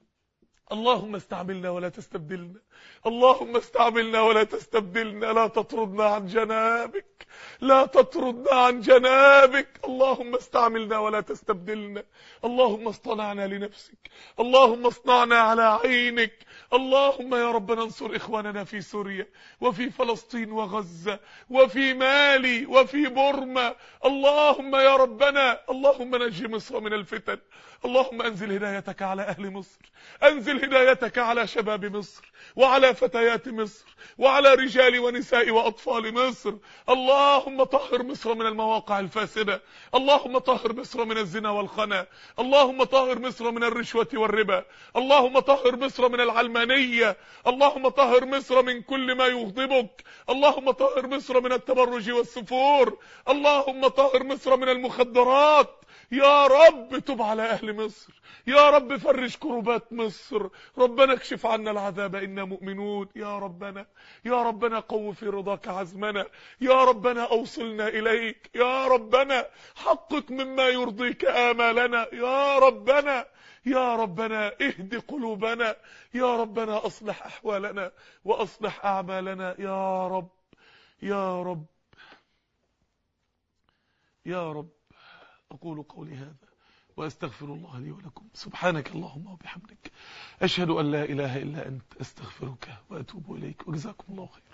اللهم استعملنا ولا تستبدلنا، اللهم استعملنا ولا تستبدلنا، لا تطردنا عن جنابك، لا تطردنا عن جنابك. اللهم استعملنا ولا تستبدلنا، اللهم اصطنعنا لنفسك، اللهم اصنعنا على عينك. اللهم يا ربنا انصر إخواننا في سوريا وفي فلسطين وغزة وفي مالي وفي بورما. اللهم يا ربنا اللهم نجي مصر من الفتن، اللهم انزل هدايتك على اهل مصر، انزل هدايتك على شباب مصر وعلى فتيات مصر وعلى رجال ونساء واطفال مصر. اللهم طهر مصر من المواقع الفاسدة، اللهم طهر مصر من الزنا والخنا، اللهم طهر مصر من الرشوة والربا، اللهم طهر مصر من العلمانية، اللهم طهر مصر من كل ما يغضبك، اللهم طهر مصر من التبرج والسفور، اللهم طهر مصر من المخدرات. يا رب تب على اهل مصر، يا رب فرج كربات مصر، ربنا اكشف عنا العذاب إنا مؤمنون. يا ربنا، يا ربنا قو في رضاك عزمنا، يا ربنا أوصلنا إليك، يا ربنا حقق مما يرضيك آمالنا، يا ربنا، يا ربنا اهد قلوبنا، يا ربنا أصلح أحوالنا وأصلح أعمالنا، يا رب، يا رب، يا رب. أقول قولي هذا وأستغفر الله لي ولكم. سبحانك اللهم وبحمدك، أشهد أن لا إله إلا أنت، أستغفرك وأتوب إليك، وجزاكم الله خير.